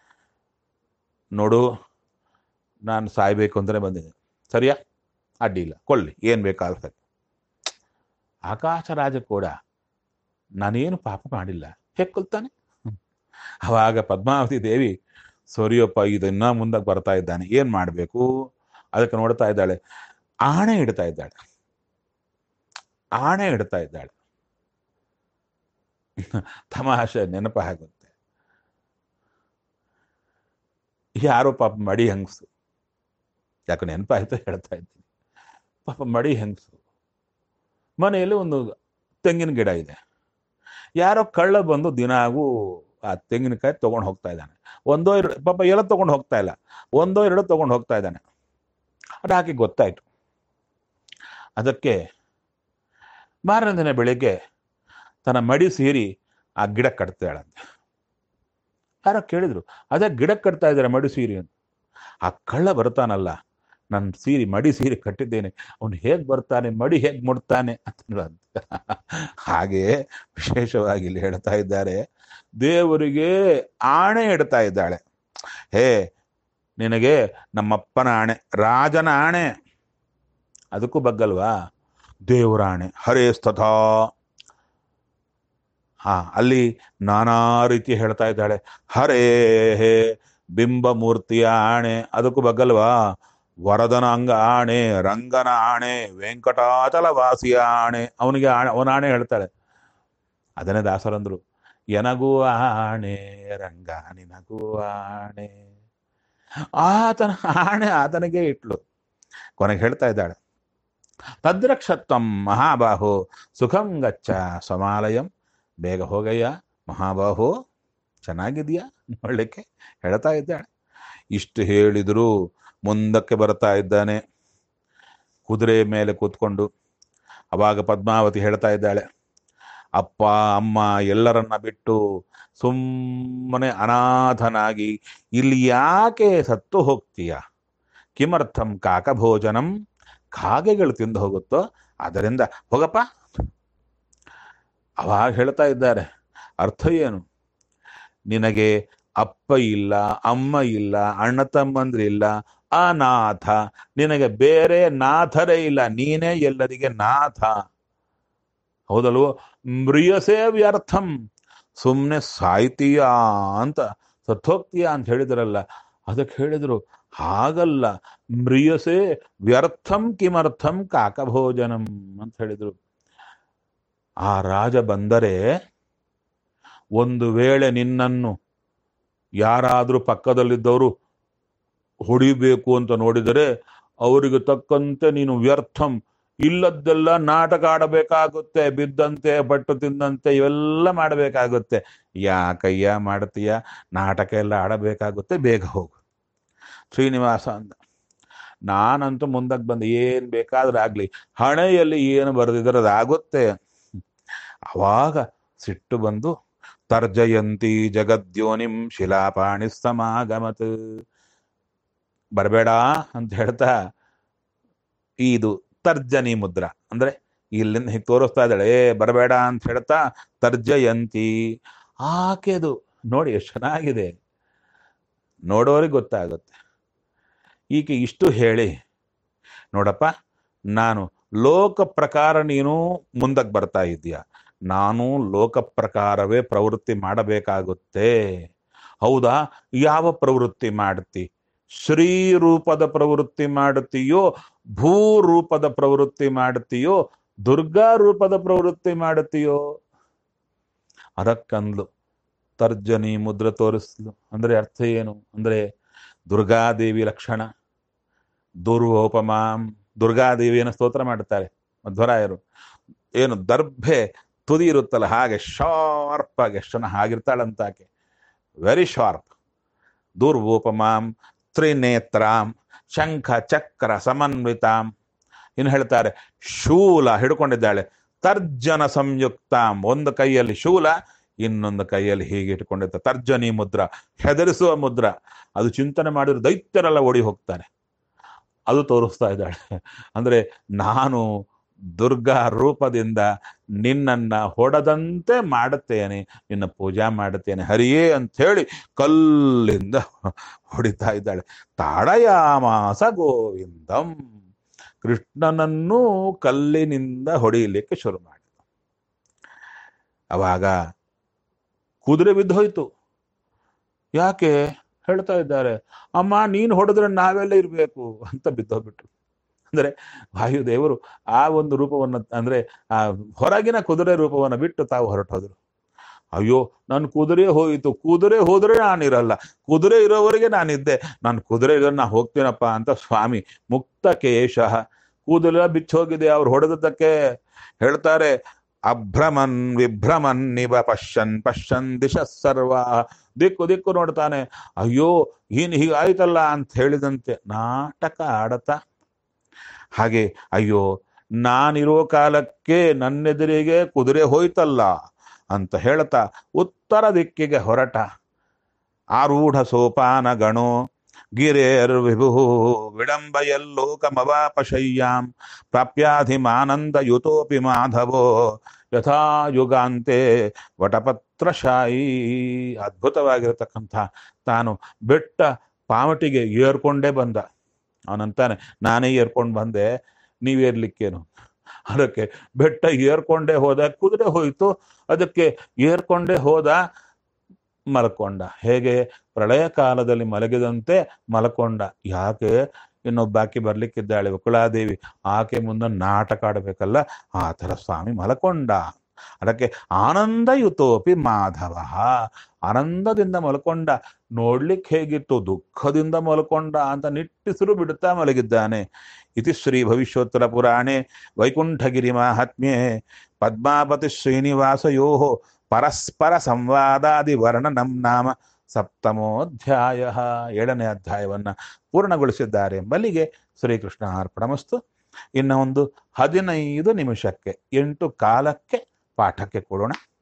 ನೋಡು ನಾನು ಸಾಯ್ಬೇಕು ಅಂತಲೇ ಬಂದಿದ್ದೆ, ಸರಿಯಾ? ಅಡ್ಡಿ ಇಲ್ಲ, ಕೊಲ್ಲಿ, ಏನು ಬೇಕಾದ್ರೆ. ಆಕಾಶರಾಜ ಕೂಡ ನಾನೇನು ಪಾಪ ಮಾಡಿಲ್ಲ, ಹೇಗೆ ಕೊಲ್ತಾನೆ? ಅವಾಗ ಪದ್ಮಾವತಿ ದೇವಿ, ಸರಿಯಪ್ಪ ಇದನ್ನ ಮುಂದಕ್ಕೆ ಬರ್ತಾ ಇದ್ದಾನೆ, ಏನ್ ಮಾಡಬೇಕು? ಅದಕ್ಕೆ ನೋಡ್ತಾ ಇದ್ದಾಳೆ, ಆಣೆ ಇಡ್ತಾ ಇದ್ದಾಳೆ, ಆಣೆ ಇಡ್ತಾ ಇದ್ದಾಳೆ. ತಮಾಷೆ ನೆನಪ ಆಗುತ್ತೆ. ಯಾರೋ ಪಾಪ ಮಡಿ ಹೆಂಗಸು, ಯಾಕೆ ನೆನಪಾಯ್ತು ಹೇಳ್ತಾ ಇದ್ದೀನಿ. ಪಾಪ ಮಡಿ ಹೆಂಗಸು ಮನೆಯಲ್ಲಿ ಒಂದು ತೆಂಗಿನ ಗಿಡ ಇದೆ. ಯಾರೋ ಕಳ್ಳ ಬಂದು ದಿನಾಗೂ ಆ ತೆಂಗಿನಕಾಯಿ ತಗೊಂಡು ಹೋಗ್ತಾ ಇದ್ದಾನೆ. ಒಂದೋ ಎರಡು, ಪಾಪ ಎಲ್ಲ ತಗೊಂಡು ಹೋಗ್ತಾ ಇಲ್ಲ, ಒಂದೋ ಎರಡು ತಗೊಂಡು ಹೋಗ್ತಾ ಇದ್ದಾನೆ. ಅದು ಆಕೆ ಗೊತ್ತಾಯ್ತು. ಅದಕ್ಕೆ ಮಾರನೇ ದಿನ ಬೆಳಿಗ್ಗೆ ತನ್ನ ಮಡಿ ಸೇರಿ ಆ ಗಿಡ ಕಟ್ತಾಳಂತೆ. ಯಾರೋ ಕೇಳಿದ್ರು, ಅದೇ ಗಿಡಕ್ಕೆ ಕಟ್ತಾ ಇದ್ದಾರೆ ಮಡಿ ಸೀರಿ ಅಂತ. ಆ ಕಳ್ಳ ಬರ್ತಾನಲ್ಲ, ನನ್ನ ಸೀರೆ ಮಡಿ ಸೀರೆ ಕಟ್ಟಿದ್ದೇನೆ, ಅವನು ಹೇಗೆ ಬರ್ತಾನೆ, ಮಡಿ ಹೇಗೆ ಮುಡ್ತಾನೆ ಅಂತ. ಹಾಗೆ ವಿಶೇಷವಾಗಿ ಇಲ್ಲಿ ಹೇಳ್ತಾ ಇದ್ದಾರೆ, ದೇವರಿಗೆ ಆಣೆ ಇಡ್ತಾ ಇದ್ದಾಳೆ. ಹೇ ನಿನಗೆ ನಮ್ಮಪ್ಪನ ಆಣೆ, ರಾಜನ ಆಣೆ, ಅದಕ್ಕೂ ಬಗ್ಗಲ್ವಾ? ದೇವರ ಆಣೆ, ಹರೇ ಸ್ತಥಾ. ಹಾ ಅಲ್ಲಿ ನಾನಾ ರೀತಿ ಹೇಳ್ತಾ ಇದ್ದಾಳೆ. ಹರೇ ಹೇ ಬಿಂಬ ಮೂರ್ತಿಯ ಆಣೆ, ಅದಕ್ಕೂ ಬಗ್ಗಲ್ವಾ? ವರದನ ಅಂಗ ಆಣೆ, ರಂಗನ ಆಣೆ, ವೆಂಕಟಾಚಲ ವಾಸಿಯ ಆಣೆ, ಅವನಿಗೆ ಆಣೆ, ಅವನ ಆಣೆ ಹೇಳ್ತಾಳೆ. ಅದನ್ನೇ ದಾಸರಂದ್ರು, ಎನಗೂ ಆಣೆ ರಂಗ ನಿನಗೂ ಆಣೆ. ಆತನ ಆಣೆ ಆತನಿಗೆ ಇಟ್ಲು. ಕೊನೆಗೆ ಹೇಳ್ತಾ ಇದ್ದಾಳೆ, ತದ್ರಕ್ಷತ್ವಂ ಮಹಾಬಾಹೋ ಸುಖಂ ಗಚ್ಚ ಸಮಾಲಯಂ. ಬೇಗ ಹೋಗಯ್ಯ ಮಹಾಬಾಹೋ, ಚೆನ್ನಾಗಿದೆಯಾ ನೋಡ್ಲಿಕ್ಕೆ ಹೇಳ್ತಾ ಇದ್ದಾಳೆ. ಇಷ್ಟು ಹೇಳಿದ್ರು ಮುಂದಕ್ಕೆ ಬರ್ತಾ ಇದ್ದಾನೆ ಕುದುರೆ ಮೇಲೆ ಕೂತ್ಕೊಂಡು. ಅವಾಗ ಪದ್ಮಾವತಿ ಹೇಳ್ತಾ ಇದ್ದಾಳೆ, ಅಪ್ಪ ಅಮ್ಮ ಎಲ್ಲರನ್ನ ಬಿಟ್ಟು ಸುಮ್ಮನೆ ಅನಾಥನಾಗಿ ಇಲ್ಲಿ ಯಾಕೆ ಸತ್ತು ಹೋಗ್ತೀಯ? ಕಿಮರ್ಥಂ ಕಾಕಭೋಜನಂ, ಕಾಗೆಗಳು ತಿಂದು ಹೋಗುತ್ತೋ ಅದರಿಂದ ಹೋಗಪ್ಪ. ಅವಾಗ ಹೇಳ್ತಾ ಇದ್ದಾರೆ, ಅರ್ಥ ಏನು? ನಿನಗೆ ಅಪ್ಪ ಇಲ್ಲ, ಅಮ್ಮ ಇಲ್ಲ, ಅಣ್ಣ ತಮ್ಮಂದ್ರಿಲ್ಲ, ಅನಾಥ. ನಿನಗೆ ಬೇರೆ ನಾಥರೇ ಇಲ್ಲ, ನೀನೇ ಎಲ್ಲರಿಗೆ ನಾಥ. ಹೌದಲ್ವೋ? ಮ್ರಿಯಸೇ ವ್ಯರ್ಥಂ, ಸುಮ್ಮನೆ ಸಾಯ್ತೀಯಾ ಅಂತ, ಸತ್ತೋಗ್ತೀಯಾ ಅಂತ ಹೇಳಿದ್ರಲ್ಲ, ಅದಕ್ಕೆ ಹೇಳಿದ್ರು ಹಾಗಲ್ಲ, ಮ್ರಿಯಸೇ ವ್ಯರ್ಥಂ ಕಿಮರ್ಥಂ ಕಾಕಭೋಜನಂ ಅಂತ ಹೇಳಿದ್ರು. ಆ ರಾಜ ಬಂದರೆ ಒಂದು ವೇಳೆ ನಿನ್ನನ್ನು ಯಾರಾದರೂ ಪಕ್ಕದಲ್ಲಿದ್ದವರು ಹೊಡಿಬೇಕು ಅಂತ ನೋಡಿದರೆ ಅವರಿಗೆ ತಕ್ಕಂತೆ ನೀನು ವ್ಯರ್ಥಂ, ಇಲ್ಲದ್ದೆಲ್ಲ ನಾಟಕ ಆಡಬೇಕಾಗುತ್ತೆ, ಬಿದ್ದಂತೆ ಬಟ್ಟು ತಿಂದಂತೆ ಇವೆಲ್ಲ ಮಾಡಬೇಕಾಗುತ್ತೆ. ಯಾಕಯ್ಯ ಮಾಡ್ತೀಯ? ನಾಟಕ ಎಲ್ಲ ಆಡಬೇಕಾಗುತ್ತೆ, ಬೇಗ ಹೋಗು. ಶ್ರೀನಿವಾಸ ಅಂದ, ನಾನಂತೂ ಮುಂದಕ್ಕೆ ಬಂದು ಏನ್ ಬೇಕಾದ್ರೆ ಆಗ್ಲಿ, ಹಣೆಯಲ್ಲಿ ಏನು ಬರೆದಿದ್ರೆ ಅದಾಗುತ್ತೆ. ಅವಾಗ ಸಿಟ್ಟು ಬಂದು ತರ್ಜಯಂತಿ ಜಗದ್ಯೋನಿಂ ಶಿಲಾಪಾಣಿ ಸಮಾಗಮತ್, ಬರಬೇಡ ಅಂತ ಹೇಳ್ತಾ ಇದು ತರ್ಜನಿ ಮುದ್ರ ಅಂದ್ರೆ ಇಲ್ಲಿಂದ ಹೀಗೆ ತೋರಿಸ್ತಾ ಇದ್ದಾಳೆ, ಏ ಬರಬೇಡ ಅಂತ ಹೇಳ್ತಾ ತರ್ಜಯಂತಿ. ಆಕೆದು ನೋಡಿ ಎಷ್ಟು ಚೆನ್ನಾಗಿದೆ, ನೋಡೋರಿಗೆ ಗೊತ್ತಾಗುತ್ತೆ. ಈಕೆ ಇಷ್ಟು ಹೇಳಿ, ನೋಡಪ್ಪ ನಾನು ಲೋಕ ಪ್ರಕಾರ ನೀನು ಮುಂದಕ್ಕೆ ಬರ್ತಾ ಇದೀಯ, ನಾನು ಲೋಕ ಪ್ರಕಾರವೇ ಪ್ರವೃತ್ತಿ ಮಾಡಬೇಕಾಗುತ್ತೆ. ಹೌದಾ? ಯಾವ ಪ್ರವೃತ್ತಿ ಮಾಡ್ತಿ? ಶ್ರೀ ರೂಪದ ಪ್ರವೃತ್ತಿ ಮಾಡುತ್ತೀಯೋ, ಭೂ ರೂಪದ ಪ್ರವೃತ್ತಿ ಮಾಡುತ್ತೀಯೋ, ದುರ್ಗಾ ರೂಪದ ಪ್ರವೃತ್ತಿ ಮಾಡುತ್ತೀಯೋ? ಅದಕ್ಕಂದ್ಲು ತರ್ಜನಿ ಮುದ್ರ ತೋರಿಸ್ಲು. ಅಂದ್ರೆ ಅರ್ಥ ಏನು ಅಂದ್ರೆ ದುರ್ಗಾದೇವಿ ಲಕ್ಷಣ. ದುರ್ವೋಪಮಾಂ, ದುರ್ಗಾದೇವಿಯನ್ನು ಸ್ತೋತ್ರ ಮಾಡುತ್ತಾರೆ ಮಧ್ವರಾಯರು. ಏನು ದರ್ಭೆ ತುದಿ ಇರುತ್ತಲ್ಲ ಹಾಗೆ ಶಾರ್ಪ್ ಆಗಿ ಎಷ್ಟು ಜನ ಹಾಗಿರ್ತಾಳಂತ ಆಕೆ, ವೆರಿ ಶಾರ್ಪ್. ದುರ್ವೋಪಮಾಂ ತ್ರಿನೇತ್ರಾಂ ಶಂಖ ಚಕ್ರ ಸಮನ್ವಿತಾಂ. ಇನ್ನು ಹೇಳ್ತಾರೆ ಶೂಲ ಹಿಡ್ಕೊಂಡಿದ್ದಾಳೆ. ತರ್ಜನ ಸಂಯುಕ್ತಾಂ, ಒಂದು ಕೈಯಲ್ಲಿ ಶೂಲ, ಇನ್ನೊಂದು ಕೈಯಲ್ಲಿ ಹೀಗೆ ಇಟ್ಕೊಂಡಿರ್ತಾರೆ. ತರ್ಜನಿ ಮುದ್ರ, ಹೆದರಿಸುವ ಮುದ್ರ. ಅದು ಚಿಂತನೆ ಮಾಡಿದ್ರೆ ದೈತ್ಯರೆಲ್ಲ ಓಡಿ ಹೋಗ್ತಾರೆ. ಅದು ತೋರಿಸ್ತಾ ಇದ್ದಾಳೆ. ಅಂದ್ರೆ ನಾನು ದುರ್ಗಾ ರೂಪದಿಂದ ನಿನ್ನನ್ನ ಹೊಡೆದಂತೆ ಮಾಡುತ್ತೇನೆ, ನಿನ್ನ ಪೂಜಾ ಮಾಡುತ್ತೇನೆ ಹರಿಯೇ ಅಂತ ಹೇಳಿ ಕಲ್ಲಿಂದ ಹೊಡಿತಾ ಇದ್ದಾಳೆ. ತಾಡಯಾಮಾಸ ಗೋವಿಂದಂ, ಕೃಷ್ಣನನ್ನು ಕಲ್ಲಿನಿಂದ ಹೊಡೆಯಲಿಕ್ಕೆ ಶುರು ಮಾಡಿದ. ಅವಾಗ ಕುದುರೆ ಬಿದ್ದೋಯ್ತು. ಯಾಕೆ ಹೇಳ್ತಾ ಇದ್ದಾರೆ, ಅಮ್ಮ ನೀನು ಹೊಡೆದ್ರೆ ನಾವೆಲ್ಲ ಇರ್ಬೇಕು ಅಂತ ಬಿದ್ದೋಗ್ಬಿಟ್ರು. ಅಂದ್ರೆ ವಾಯುದೇವರು ಆ ಒಂದು ರೂಪವನ್ನು ಅಂದ್ರೆ ಆ ಹೊರಗಿನ ಕುದುರೆ ರೂಪವನ್ನು ಬಿಟ್ಟು ತಾವು ಹೊರಟೋದ್ರು. ಅಯ್ಯೋ ನನ್ನ ಕುದುರೆ ಹೋಯಿತು, ಕುದುರೆ ಹೋದ್ರೆ ನಾನಿರಲ್ಲ, ಕುದುರೆ ಇರೋವರೆಗೆ ನಾನಿದ್ದೆ, ನಾನು ಕುದುರೆ ಇರೋ ನಾ ಹೋಗ್ತೀನಪ್ಪ ಅಂತ ಸ್ವಾಮಿ ಮುಕ್ತ ಕೇಶ ಕೂದಲ ಬಿಚ್ಚೋಗಿದೆ ಅವ್ರು ಹೊಡೆದಕ್ಕೆ. ಹೇಳ್ತಾರೆ ಅಭ್ರಮನ್ ವಿಭ್ರಮನ್ ನಿವ ಪಶ್ಯನ್ ಪಶ್ಯನ್ ದಿಶ ಸರ್ವ, ದಿಕ್ಕು ದಿಕ್ಕು ನೋಡ್ತಾನೆ. ಅಯ್ಯೋ ಏನ್ ಹೀಗಾಯ್ತಲ್ಲ ಅಂತ ಹೇಳಿದಂತೆ ನಾಟಕ ಆಡತ. ಹಾಗೆ ಅಯ್ಯೋ ನಾನಿರೋ ಕಾಲಕ್ಕೆ ನನ್ನೆದುರಿಗೆ ಕುದುರೆ ಹೋಯ್ತಲ್ಲ ಅಂತ ಹೇಳ್ತಾ ಉತ್ತರ ದಿಕ್ಕಿಗೆ ಹೊರಟ. ಆರೂಢ ಸೋಪಾನ ಗಣೋ ಗಿರೇರ್ ವಿಭು ವಿಡಂಬಯಲ್ಲೋಕಮವಾಪಶಯ್ಯಾಂ ಪ್ರಾಪ್ಯಾಧಿಮಾನಂದ ಯುತೋಪಿ ಮಾಧವೋ ಯಥಾ ಯುಗಾಂತೆ ವಟಪತ್ರಶಾಯಿ. ಅದ್ಭುತವಾಗಿರತಕ್ಕಂಥ ತಾನು ಬೆಟ್ಟ ಪಾವಟಿಗೆ ಏರ್ಕೊಂಡೇ ಬಂದ. ಅವನಂತಾನೆ ನಾನೇ ಏರ್ಕೊಂಡು ಬಂದೆ, ನೀವೇರ್ಲಿಕ್ಕೇನು? ಅದಕ್ಕೆ ಬೆಟ್ಟ ಏರ್ಕೊಂಡೇ ಹೋದ, ಕುದುರೆ ಹೋಯ್ತು, ಅದಕ್ಕೆ ಏರ್ಕೊಂಡೇ ಹೋದ, ಮಲ್ಕೊಂಡ. ಹೇಗೆ ಪ್ರಳಯ ಕಾಲದಲ್ಲಿ ಮಲಗಿದಂತೆ ಮಲ್ಕೊಂಡ. ಯಾಕೆ? ಇನ್ನೊಬ್ಬಾಕಿ ಬರ್ಲಿಕ್ಕಿದ್ದಾಳೆ ವಕುಳಾದೇವಿ, ಆಕೆ ಮುಂದೆ ನಾಟಕ ಆಡಬೇಕಲ್ಲ, ಆ ಥರ ಸ್ವಾಮಿ ಮಲ್ಕೊಂಡ. ಅದಕ್ಕೆ ಆನಂದಯುತೋಪಿ ಮಾಧವ, ಆನಂದದಿಂದ ಮಲ್ಕೊಂಡ, ನೋಡ್ಲಿಕ್ಕೆ ಹೇಗಿತ್ತು, ದುಃಖದಿಂದ ಮಲ್ಕೊಂಡ ಅಂತ ನಿಟ್ಟಿಸಿರು ಬಿಡುತ್ತಾ ಮಲಗಿದ್ದಾನೆ. ಇತಿ ಶ್ರೀ ಭವಿಷ್ಯೋತ್ತರ ಪುರಾಣೆ ವೈಕುಂಠಗಿರಿ ಮಾಹಾತ್ಮ್ಯೆ ಪದ್ಮಾಪತಿ ಶ್ರೀನಿವಾಸಯೋ ಪರಸ್ಪರ ಸಂವಾದಾದಿ ವರ್ಣನಂ ನಾಮ ಸಪ್ತಮೋಧ್ಯಾಯ. ಏಳನೇ ಅಧ್ಯಾಯವನ್ನ ಪೂರ್ಣಗೊಳಿಸಿದ್ದಾರೆ ಎಂಬಲ್ಲಿಗೆ ಶ್ರೀಕೃಷ್ಣ ಅರ್ಪಣಮಸ್ತು. ಇನ್ನು ಒಂದು ಹದಿನೈದು ನಿಮಿಷಕ್ಕೆ ಎಂಟು ಕಾಲಕ್ಕೆ ಪಾಠಕ್ಕೆ ಕೊಡೋಣ.